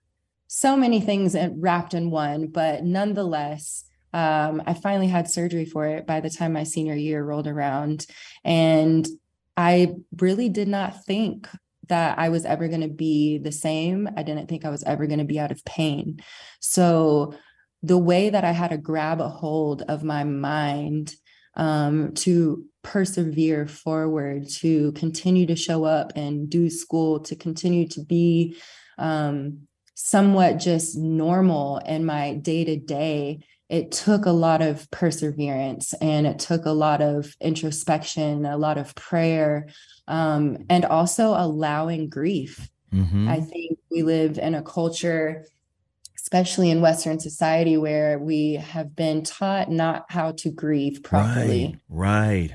S10: so many things wrapped in one, but nonetheless, um, I finally had surgery for it by the time my senior year rolled around. And I really did not think that I was ever going to be the same. I didn't think I was ever going to be out of pain. So the way that I had to grab a hold of my mind um, to persevere forward, to continue to show up and do school, to continue to be um, somewhat just normal in my day-to-day, it took a lot of perseverance, and it took a lot of introspection, a lot of prayer, um, and also allowing grief. Mm-hmm. I think we live in a culture, especially in Western society, where we have been taught not how to grieve properly.
S4: Right, right.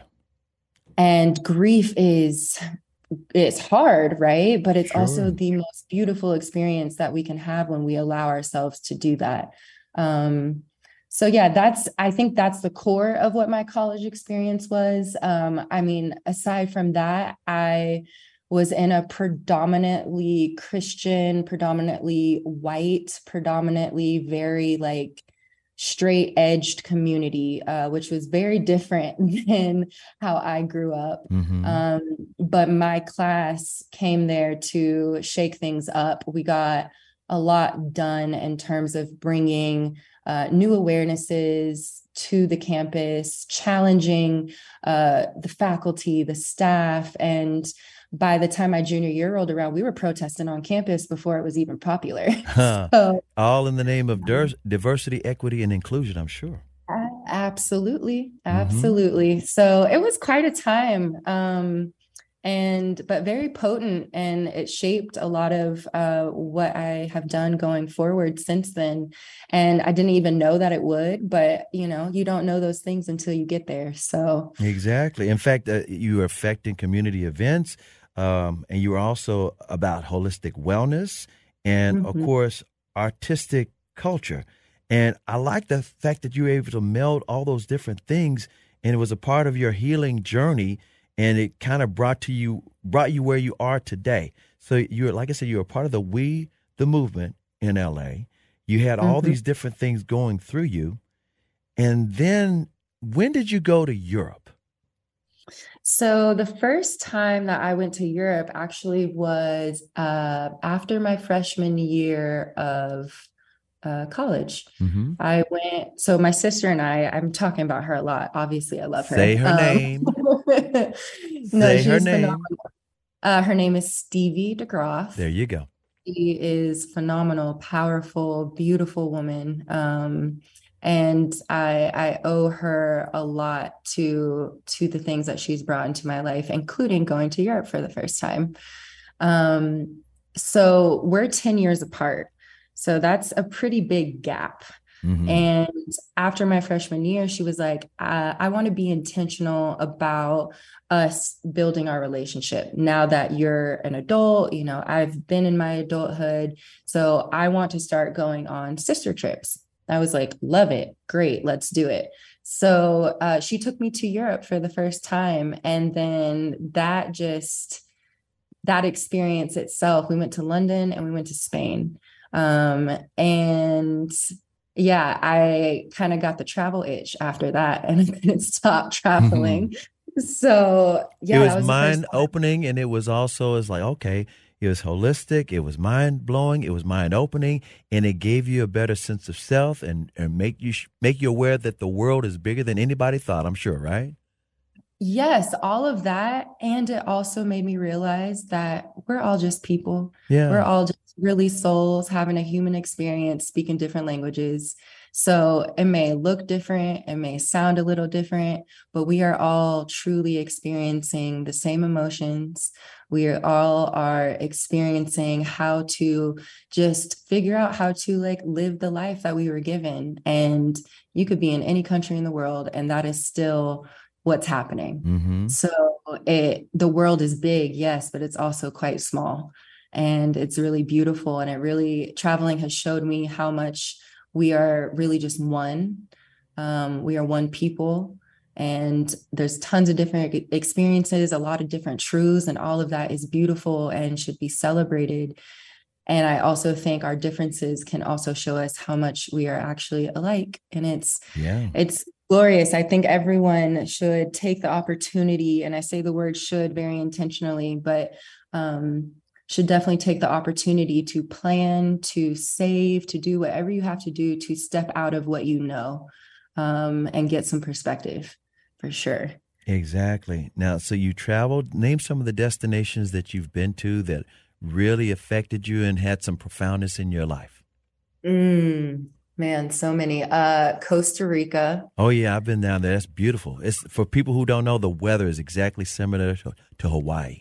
S10: And grief is, it's hard, right? But it's
S4: Sure.
S10: also the most beautiful experience that we can have when we allow ourselves to do that. Um, So yeah, that's, I think that's the core of what my college experience was. Um, I mean, aside from that, I was in a predominantly Christian, predominantly white, predominantly very like straight edged community, uh, which was very different than how I grew up. Mm-hmm. Um, but my class came there to shake things up. We got a lot done in terms of bringing Uh, new awarenesses to the campus, challenging uh, the faculty, the staff. And by the time my junior year rolled around, we were protesting on campus before it was even popular.
S4: Huh.
S10: So,
S4: all in the name of dir- diversity, equity, and inclusion, I'm sure.
S10: Absolutely. Absolutely. Mm-hmm. So it was quite a time. Um, And, but very potent, and it shaped a lot of uh, what I have done going forward since then. And I didn't even know that it would, but you know, you don't know those things until you get there. So
S4: exactly. In fact, uh, you are affecting community events, um, and you are also about holistic wellness and, mm-hmm. of course, artistic culture. And I like the fact that you were able to meld all those different things, and it was a part of your healing journey. And it kind of brought to you, brought you where you are today. So you're, like I said, you're a part of the We, the movement in L A. You had all mm-hmm. these different things going through you. And then when did you go to Europe?
S10: So the first time that I went to Europe actually was uh, after my freshman year of uh, college.
S4: Mm-hmm.
S10: I went, so my sister and I, I'm talking about her a lot. Obviously, I love her.
S4: Say her
S10: Um,
S4: name.
S10: no,
S4: Say her
S10: she's
S4: name.
S10: phenomenal. Uh, her name is Stevie DeGroff.
S4: There you go.
S10: She is phenomenal, powerful, beautiful woman. Um, and I, I owe her a lot to, to the things that she's brought into my life, including going to Europe for the first time. Um, so we're ten years apart. So that's a pretty big gap.
S4: Mm-hmm.
S10: And after my freshman year, she was like, I, I want to be intentional about us building our relationship. Now that you're an adult, you know, I've been in my adulthood. So I want to start going on sister trips. I was like, love it. Great. Let's do it. So uh, she took me to Europe for the first time. And then that just, that experience itself, we went to London and we went to Spain. Um, and yeah, I kind of got the travel itch after that and I couldn't stop traveling. Mm-hmm. So yeah,
S4: it was,
S10: was
S4: mind opening, and it was also, it's like, okay, it was holistic, it was mind blowing, it was mind opening, and it gave you a better sense of self and, and make you make you aware that the world is bigger than anybody thought, I'm sure, right?
S10: Yes, all of that. And it also made me realize that we're all just people.
S4: Yeah.
S10: We're all just really souls having a human experience, speaking different languages. So it may look different, it may sound a little different, but we are all truly experiencing the same emotions. We are all are experiencing how to just figure out how to like live the life that we were given. And you could be in any country in the world, and that is still what's happening.
S4: Mm-hmm.
S10: So it, the world is big, yes, but it's also quite small, and it's really beautiful. And it really, traveling has showed me how much we are really just one. Um, we are one people, and there's tons of different experiences, a lot of different truths, and all of that is beautiful and should be celebrated. And I also think our differences can also show us how much we are actually alike. And it's,
S4: yeah,
S10: it's glorious. I think everyone should take the opportunity, and I say the word should very intentionally, but um, should definitely take the opportunity to plan, to save, to do whatever you have to do to step out of what you know, um, and get some perspective for sure.
S4: Exactly. Now, so you traveled, name some of the destinations that you've been to that really affected you and had some profoundness in your life.
S10: Mm. Man, so many. Uh, Costa Rica.
S4: Oh, yeah, I've been down there. That's beautiful. It's for people who don't know, the weather is exactly similar to, to Hawaii.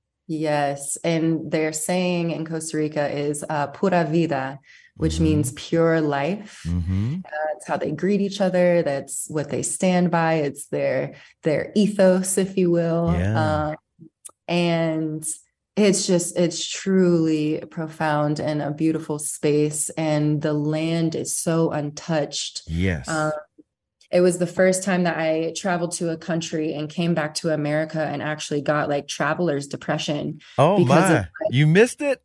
S10: Yes. And their saying in Costa Rica is uh, pura vida, which
S4: mm-hmm.
S10: means pure life.
S4: Mm-hmm.
S10: Uh, that's how they greet each other. That's what they stand by. It's their, their ethos, if you will.
S4: Yeah.
S10: Um, and it's just, it's truly profound and a beautiful space. And the land is so untouched.
S4: Yes.
S10: Um, it was the first time that I traveled to a country and came back to America and actually got like traveler's depression.
S4: Oh my, of- you missed it?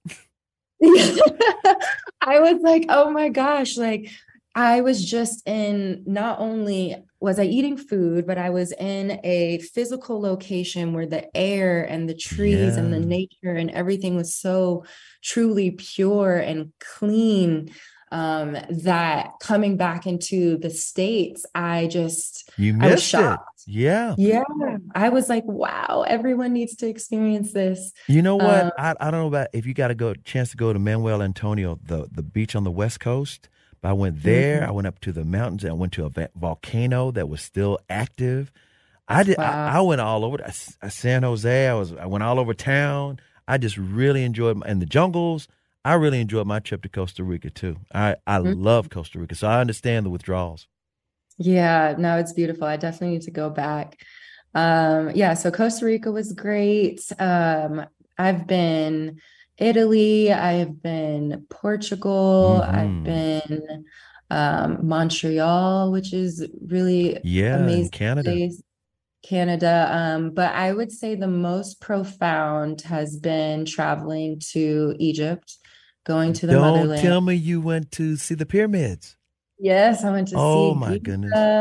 S10: I was like, oh my gosh, like I was just in, not only was I eating food, but I was in a physical location where the air and the trees
S4: yeah.
S10: and the nature and everything was so truly pure and clean, um, that coming back into the States, I just,
S4: you missed
S10: I was shocked.
S4: It. Yeah.
S10: Yeah. I was like, wow, everyone needs to experience this.
S4: You know what?
S10: Um,
S4: I, I don't know about if you got a go chance to go to Manuel Antonio, the, the beach on the West Coast. But I went there. Mm-hmm. I went up to the mountains. And I went to a va- volcano that was still active. I did. Wow. I, I went all over I, San Jose. I was. I went all over town. I just really enjoyed my, and the jungles. I really enjoyed my trip to Costa Rica too. I I mm-hmm. love Costa Rica, so I understand the withdrawals.
S10: Yeah, no, it's beautiful. I definitely need to go back. Um, yeah, so Costa Rica was great. Um, I've been Italy, I've been Portugal, mm-hmm. I've been um, Montreal, which is really
S4: yeah,
S10: amazing.
S4: Canada.
S10: Place. Canada. Um, but I would say the most profound has been traveling to Egypt, going to the
S4: Don't
S10: motherland.
S4: Tell me you went to see the pyramids.
S10: Yes, I went to
S4: oh,
S10: see
S4: my
S10: Giza.
S4: goodness.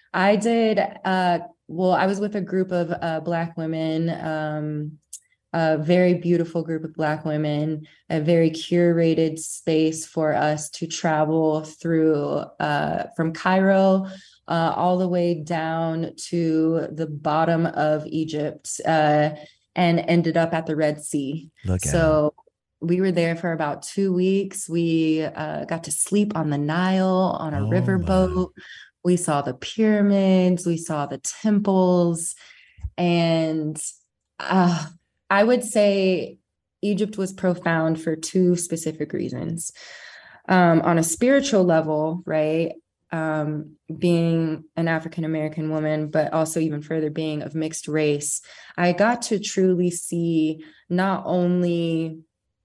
S10: I did, uh, well, I was with a group of uh, Black women, um, a very beautiful group of Black women, a very curated space for us to travel through uh, from Cairo uh, all the way down to the bottom of Egypt uh, and ended up at the Red Sea.
S4: Look at
S10: so we were there for about two weeks. We uh, got to sleep on the Nile on a
S4: Oh,
S10: riverboat. We saw the pyramids, we saw the temples, and uh, I would say Egypt was profound for two specific reasons. Um, on a spiritual level, right? Um, being an African-American woman, but also even further being of mixed race, I got to truly see not only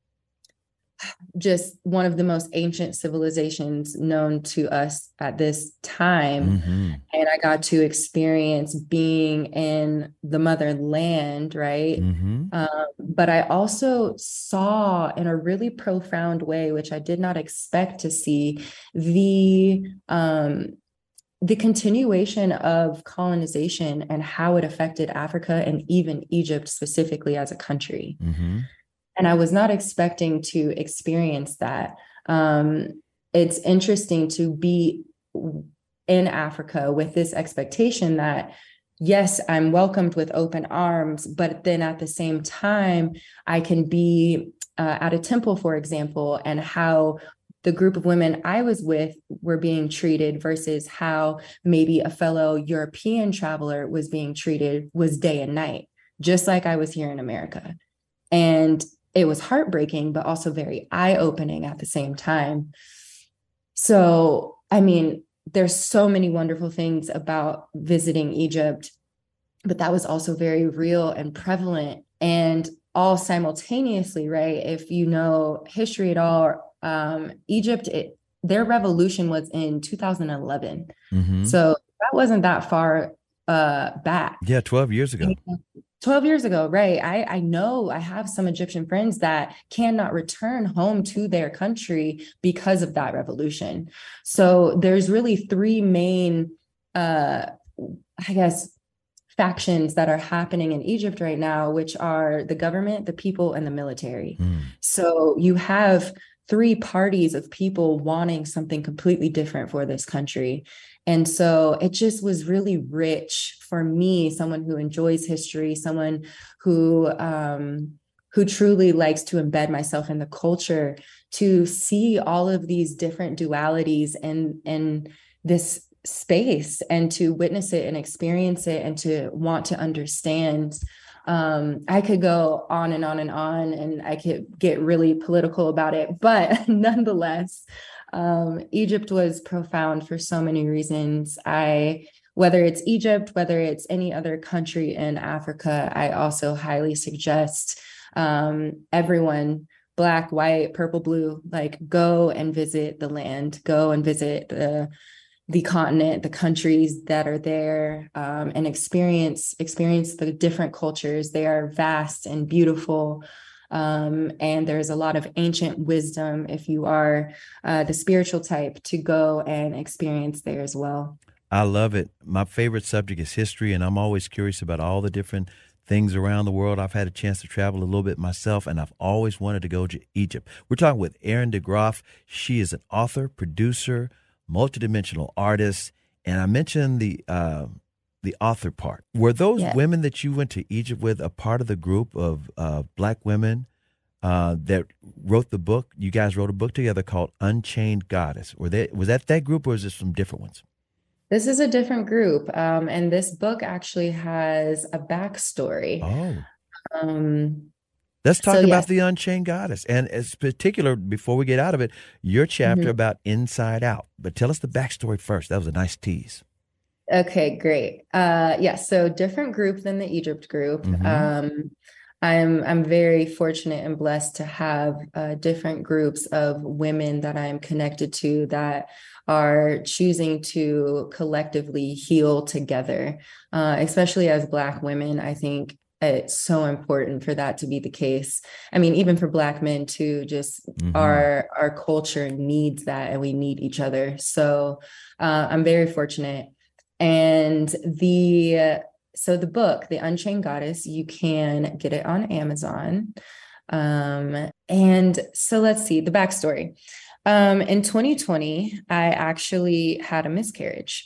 S10: just one of the most ancient civilizations known to us at this time.
S4: Mm-hmm.
S10: And I got to experience being in the motherland, right?
S4: Mm-hmm.
S10: Um, but I also saw in a really profound way, which I did not expect to see, the um, the continuation of colonization and how it affected Africa and even Egypt specifically as a country.
S4: Mm-hmm.
S10: And I was not expecting to experience that. Um, it's interesting to be in Africa with this expectation that, yes, I'm welcomed with open arms, but then at the same time, I can be uh, at a temple, for example, and how the group of women I was with were being treated versus how maybe a fellow European traveler was being treated was day and night, just like I was here in America. And it was heartbreaking, but also very eye-opening at the same time. So, I mean, there's so many wonderful things about visiting Egypt, but that was also very real and prevalent, and all simultaneously, right? If you know history at all, um, Egypt, it, their revolution was in two thousand eleven.
S4: Mm-hmm.
S10: So that wasn't that far uh, back.
S4: Yeah, twelve years ago.
S10: twelve years ago, right? I, I know I have some Egyptian friends that cannot return home to their country because of that revolution. So there's really three main, uh, I guess, factions that are happening in Egypt right now, which are the government, the people, and the military.
S4: Mm.
S10: So you have three parties of people wanting something completely different for this country. And so it just was really rich for me, someone who enjoys history, someone who um, who truly likes to embed myself in the culture, to see all of these different dualities in, in this space and to witness it and experience it and to want to understand. Um, I could go on and on and on, and I could get really political about it, but nonetheless, Um, Egypt was profound for so many reasons. I, whether it's Egypt, whether it's any other country in Africa, I also highly suggest um, everyone, Black, white, purple, blue, like go and visit the land, go and visit the the continent, the countries that are there, um, and experience experience the different cultures. They are vast and beautiful. Um, and there's a lot of ancient wisdom if you are uh, the spiritual type to go and experience there as well.
S4: I love it. My favorite subject is history, and I'm always curious about all the different things around the world. I've had a chance to travel a little bit myself, and I've always wanted to go to Egypt. We're talking with Erin DeGroff. She is an author, producer, multidimensional artist, and I mentioned the uh, the author part. Were those
S10: Yeah.
S4: women that you went to Egypt with a part of the group of uh, Black women uh, that wrote the book? You guys wrote a book together called Unchained Goddess. Were they, was that that group, or is it some different ones?
S10: This is a different group. Um, and this book actually has a backstory.
S4: Oh.
S10: Um,
S4: Let's talk
S10: So,
S4: about
S10: yes.
S4: the Unchained Goddess. And as particular, before we get out of it, your chapter
S10: Mhm.
S4: about Inside Out. But tell us the backstory first. That was a nice tease.
S10: Okay, great. Uh, yeah, so different group than the Egypt group.
S4: Mhm.
S10: Um, I'm I'm very fortunate and blessed to have uh, different groups of women that I'm connected to that are choosing to collectively heal together, uh, especially as Black women. I think it's so important for that to be the case. I mean, even for Black men too, just
S4: Mhm.
S10: our our culture needs that, and we need each other. So uh, I'm very fortunate. And the so the book, The Unchained Goddess, you can get it on Amazon. Um, and so let's see the backstory. Um, in twenty twenty, I actually had a miscarriage.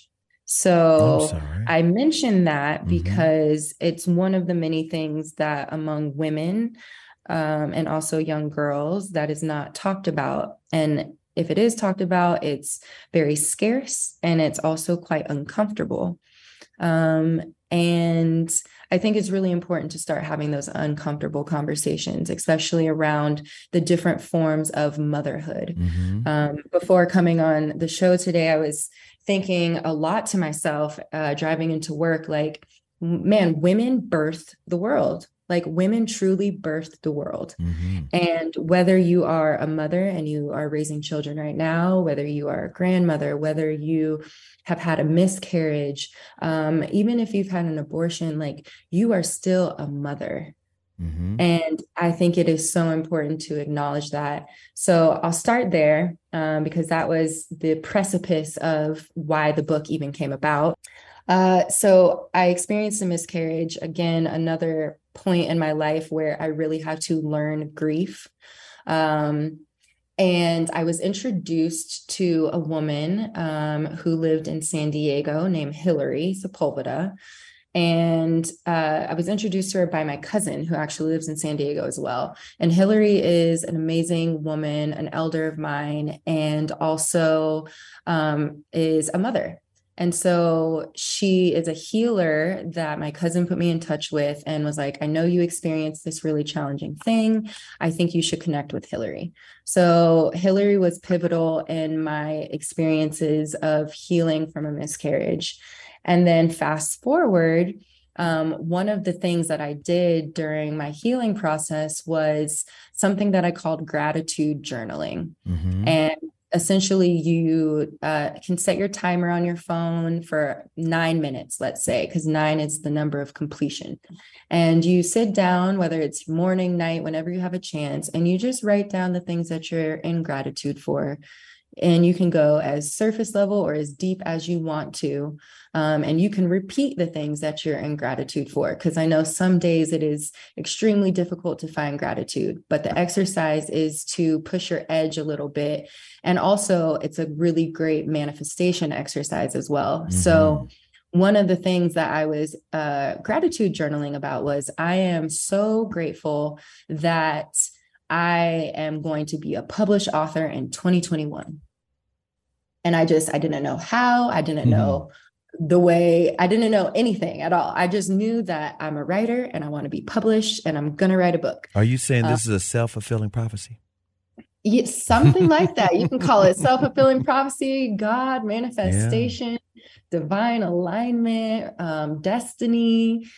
S10: So
S4: Oh,
S10: I mentioned that
S4: Mhm.
S10: because it's one of the many things that among women, um, and also young girls, that is not talked about. And if it is talked about, it's very scarce and it's also quite uncomfortable. Um, and I think it's really important to start having those uncomfortable conversations, especially around the different forms of motherhood.
S4: Mhm.
S10: Um, before coming on the show today, I was thinking a lot to myself, uh, driving into work, like, man, women birthed the world. Like women truly birthed the world.
S4: Mhm.
S10: And whether you are a mother and you are raising children right now, whether you are a grandmother, whether you have had a miscarriage, um, even if you've had an abortion, like you are still a mother.
S4: Mhm.
S10: And I think it is so important to acknowledge that. So I'll start there um, because that was the precipice of why the book even came about. Uh, so I experienced a miscarriage, again, another point in my life where I really had to learn grief. Um, and I was introduced to a woman um, who lived in San Diego named Hillary Sepulveda. And uh, I was introduced to her by my cousin, who actually lives in San Diego as well. And Hillary is an amazing woman, an elder of mine, and also um, is a mother. And so she is a healer that my cousin put me in touch with and was like, I know you experienced this really challenging thing. I think you should connect with Hillary. So Hillary was pivotal in my experiences of healing from a miscarriage. And then fast forward, um, one of the things that I did during my healing process was something that I called gratitude journaling.
S4: Mhm.
S10: And essentially, you uh, can set your timer on your phone for nine minutes, let's say, because nine is the number of completion. And you sit down, whether it's morning, night, whenever you have a chance, and you just write down the things that you're in gratitude for. And you can go as surface level or as deep as you want to. Um, and you can repeat the things that you're in gratitude for, because I know some days it is extremely difficult to find gratitude, but the exercise is to push your edge a little bit. And also it's a really great manifestation exercise as well. Mm-hmm. So one of the things that I was uh, gratitude journaling about was I am so grateful that I am going to be a published author in twenty twenty-one. And I just, I didn't know how, I didn't know the way, I didn't know anything at all. I just knew that I'm a writer and I want to be published and I'm going to write a book.
S4: Are you saying this
S10: uh,
S4: is a self-fulfilling prophecy?
S10: Yeah, something like that. You can call it self-fulfilling prophecy, God, manifestation, yeah. divine alignment, um, destiny,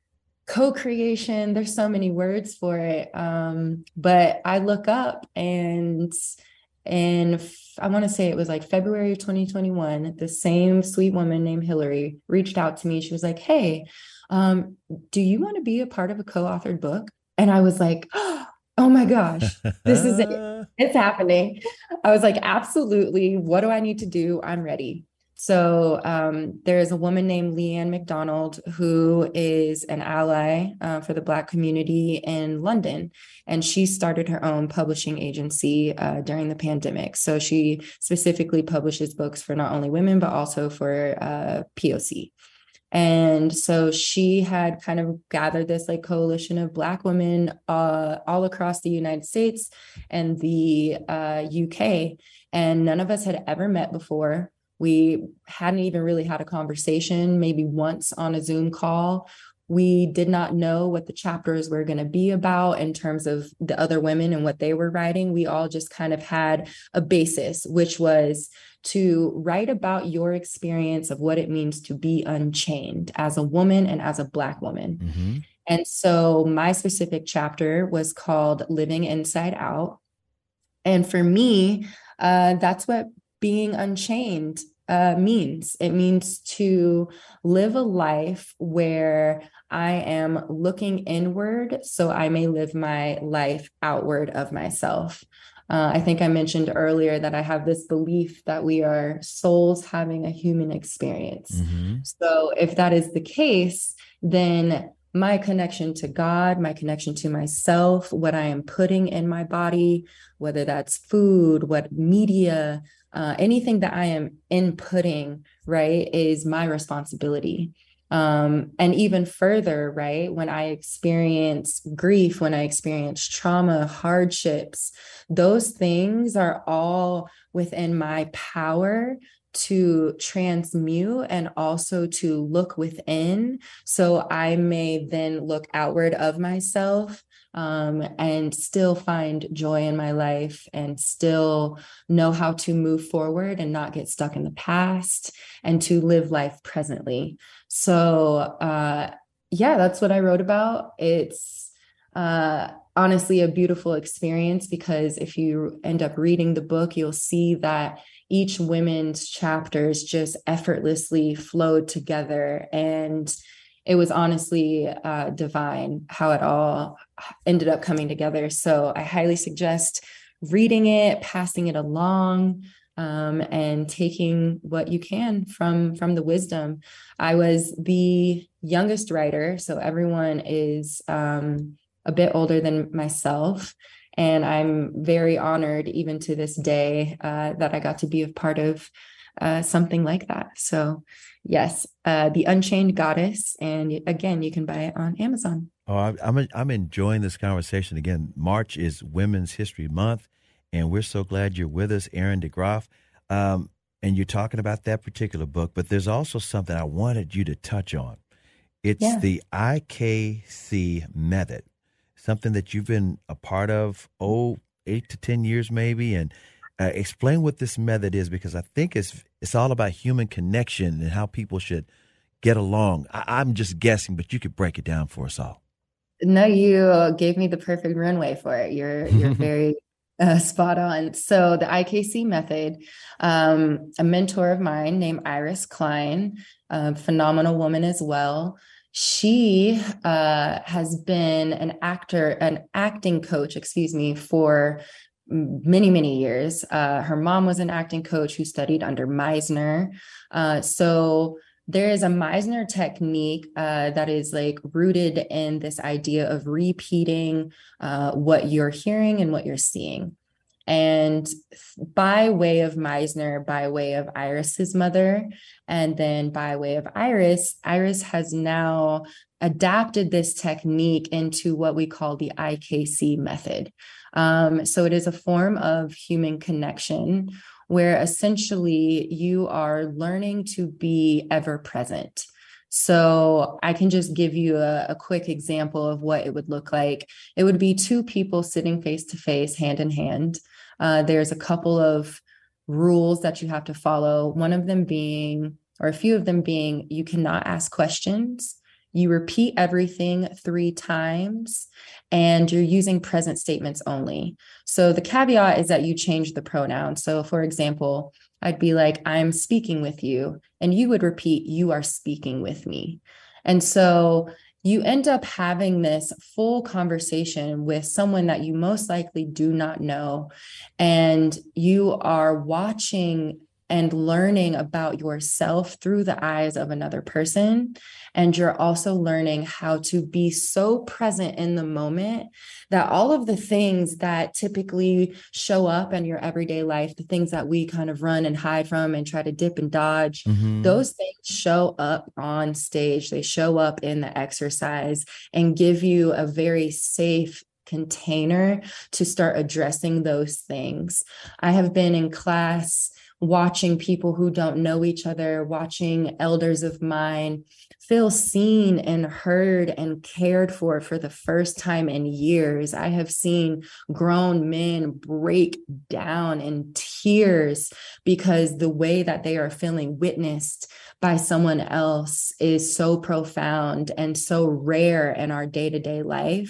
S10: co-creation. There's so many words for it. Um, but I look up and And I want to say it was like February of twenty twenty-one, the same sweet woman named Hillary reached out to me. She was like, hey, um, do you want to be a part of a co-authored book? And I was like, oh my gosh, this is it. It's happening. I was like, absolutely. What do I need to do? I'm ready. So um, there is a woman named Leanne McDonald who is an ally uh, for the Black community in London. And she started her own publishing agency uh, during the pandemic. So she specifically publishes books for not only women, but also for uh, P O C. And so she had kind of gathered this like coalition of Black women uh, all across the United States and the uh, U K. And none of us had ever met before. We hadn't even really had a conversation, maybe once on a Zoom call. We did not know what the chapters were going to be about in terms of the other women and what they were writing. We all just kind of had a basis, which was to write about your experience of what it means to be unchained as a woman and as a Black woman. Mm-hmm. And so my specific chapter was called Living Inside Out. And for me, uh, that's what being unchained uh, means. It means to live a life where I am looking inward so I may live my life outward of myself. Uh, I think I mentioned earlier that I have this belief that we are souls having a human experience.
S4: Mm-hmm.
S10: So if that is the case, then my connection to God, my connection to myself, what I am putting in my body, whether that's food, what media, uh, anything that I am inputting, right, is my responsibility. Um, and even further, right, when I experience grief, when I experience trauma, hardships, those things are all within my power to transmute and also to look within. So I may then look outward of myself um, and still find joy in my life and still know how to move forward and not get stuck in the past and to live life presently. So uh, yeah, that's what I wrote about. It's uh, honestly a beautiful experience because if you end up reading the book, you'll see that each women's chapters just effortlessly flowed together. And it was honestly uh, divine how it all ended up coming together. So I highly suggest reading it, passing it along, um, and taking what you can from, from the wisdom. I was the youngest writer, so everyone is um, a bit older than myself. And I'm very honored, even to this day, uh, that I got to be a part of uh, something like that. So yes, uh, The Unchained Goddess. And again, you can buy it on Amazon.
S4: Oh, I, I'm I'm enjoying this conversation. Again, March is Women's History Month, and we're so glad you're with us, Erin DeGroff. Um, and you're talking about that particular book, but there's also something I wanted you to touch on. It's yeah. the I K C method. Something that you've been a part of, oh, eight to ten years maybe, and uh, explain what this method is, because I think it's it's all about human connection and how people should get along. I, I'm just guessing, but you could break it down for us all.
S10: No, you gave me the perfect runway for it. You're you're very uh, spot on. So the I K C method, um, a mentor of mine named Iris Klein, a phenomenal woman as well. She uh, has been an actor, an acting coach, excuse me, for many, many years. Uh, her mom was an acting coach who studied under Meisner. Uh, so there is a Meisner technique uh, that is like rooted in this idea of repeating uh, what you're hearing and what you're seeing. And by way of Meisner, by way of Iris's mother, and then by way of Iris, Iris has now adapted this technique into what we call the I K C method. Um, so it is a form of human connection where essentially you are learning to be ever present. So I can just give you a, a quick example of what it would look like. It would be two people sitting face to face, hand in hand. Uh, there's a couple of rules that you have to follow. One of them being, or a few of them being, you cannot ask questions. You repeat everything three times, and you're using present statements only. So the caveat is that you change the pronoun. So for example, I'd be like, I'm speaking with you, and you would repeat, you are speaking with me. And so you end up having this full conversation with someone that you most likely do not know. And you are watching and learning about yourself through the eyes of another person. And you're also learning how to be so present in the moment that all of the things that typically show up in your everyday life, the things that we kind of run and hide from and try to dip and dodge, mm-hmm. those things show up on stage. They show up in the exercise and give you a very safe container to start addressing those things. I have been in class watching people who don't know each other, watching elders of mine feel seen and heard and cared for for the first time in years. I have seen grown men break down in tears because the way that they are feeling witnessed by someone else is so profound and so rare in our day-to-day life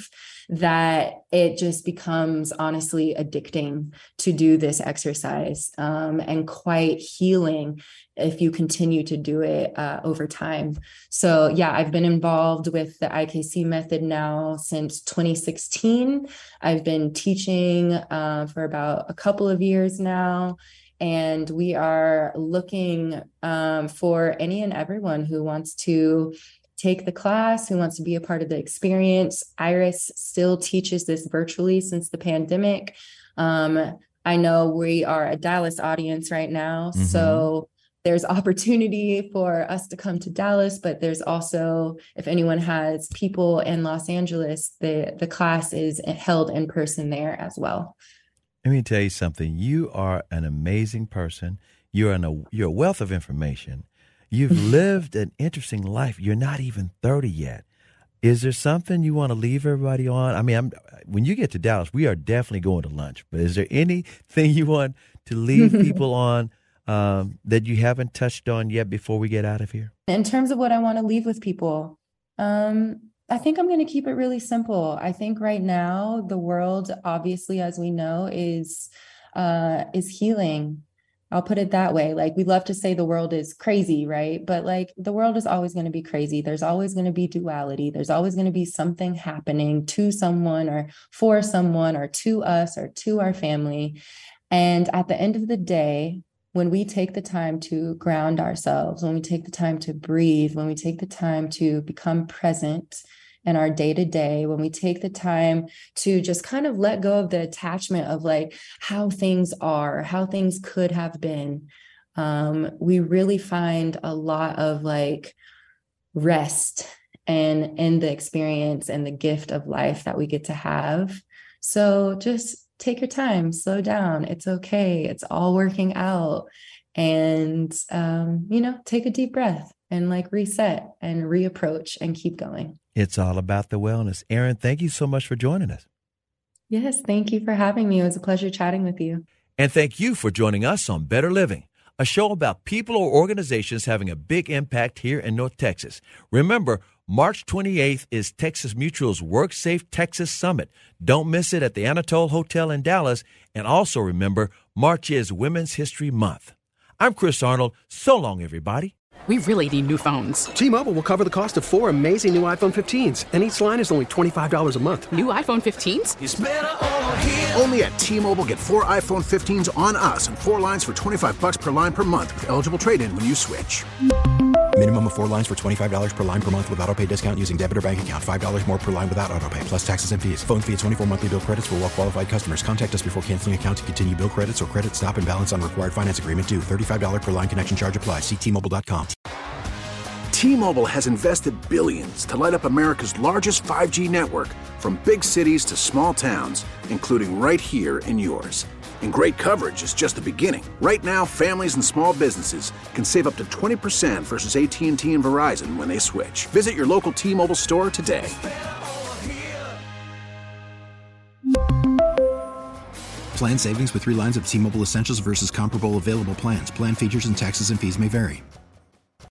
S10: that it just becomes honestly addicting to do this exercise, um, and quite healing if you continue to do it uh, over time. So yeah, I've been involved with the I K C method now since twenty sixteen. I've been teaching uh, for about a couple of years now. And we are looking um, for any and everyone who wants to take the class, who wants to be a part of the experience. Iris still teaches this virtually since the pandemic. Um, I know we are a Dallas audience right now, mm-hmm. so there's opportunity for us to come to Dallas, but there's also, if anyone has people in Los Angeles, the, the class is held in person there as well.
S4: Let me tell you something. You are an amazing person. You're, an, you're a wealth of information. You've lived an interesting life. You're not even thirty yet. Is there something you want to leave everybody on? I mean, I'm, when you get to Dallas, we are definitely going to lunch. But is there anything you want to leave people on um, that you haven't touched on yet before we get out of here?
S10: In terms of what I want to leave with people, um, I think I'm going to keep it really simple. I think right now the world, obviously, as we know, is uh, is healing. I'll put it that way. Like, we love to say the world is crazy, right? But like, the world is always going to be crazy. There's always going to be duality. There's always going to be something happening to someone or for someone or to us or to our family. And at the end of the day, when we take the time to ground ourselves, when we take the time to breathe, when we take the time to become present in our day-to-day, when we take the time to just kind of let go of the attachment of like how things are, how things could have been, um, we really find a lot of like rest and in the experience and the gift of life that we get to have. So just take your time, slow down. It's okay. It's all working out. And, um, you know, take a deep breath and like reset and reapproach and keep going.
S4: It's all about the wellness. Erin, thank you so much for joining us.
S10: Yes, thank you for having me. It was a pleasure chatting with you.
S4: And thank you for joining us on Better Living, a show about people or organizations having a big impact here in North Texas. Remember, March twenty-eighth is Texas Mutual's Work Safe Texas Summit. Don't miss it at the Anatole Hotel in Dallas. And also remember, March is Women's History Month. I'm Chris Arnold. So long, everybody.
S8: We really need new phones.
S9: T-Mobile will cover the cost of four amazing new iPhone fifteens, and each line is only twenty-five dollars a month.
S8: New iPhone fifteens?
S2: It's better over here. Only at T-Mobile, get four iPhone fifteens on us and four lines for twenty-five bucks per line per month with eligible trade-in when you switch.
S3: Minimum of four lines for twenty-five dollars per line per month with autopay discount using debit or bank account. five dollars more per line without autopay, plus taxes and fees. Phone fee at twenty-four monthly bill credits for well-qualified customers. Contact us before canceling account to continue bill credits or credit stop and balance on required finance agreement due. thirty-five dollars per line connection charge applies. See T Mobile dot com.
S2: T-Mobile has invested billions to light up America's largest five G network, from big cities to small towns, including right here in yours. And great coverage is just the beginning. Right now, families and small businesses can save up to twenty percent versus A T and T and Verizon when they switch. Visit your local T-Mobile store today.
S3: Plan savings with three lines of T-Mobile Essentials versus comparable available plans. Plan features and taxes and fees may vary.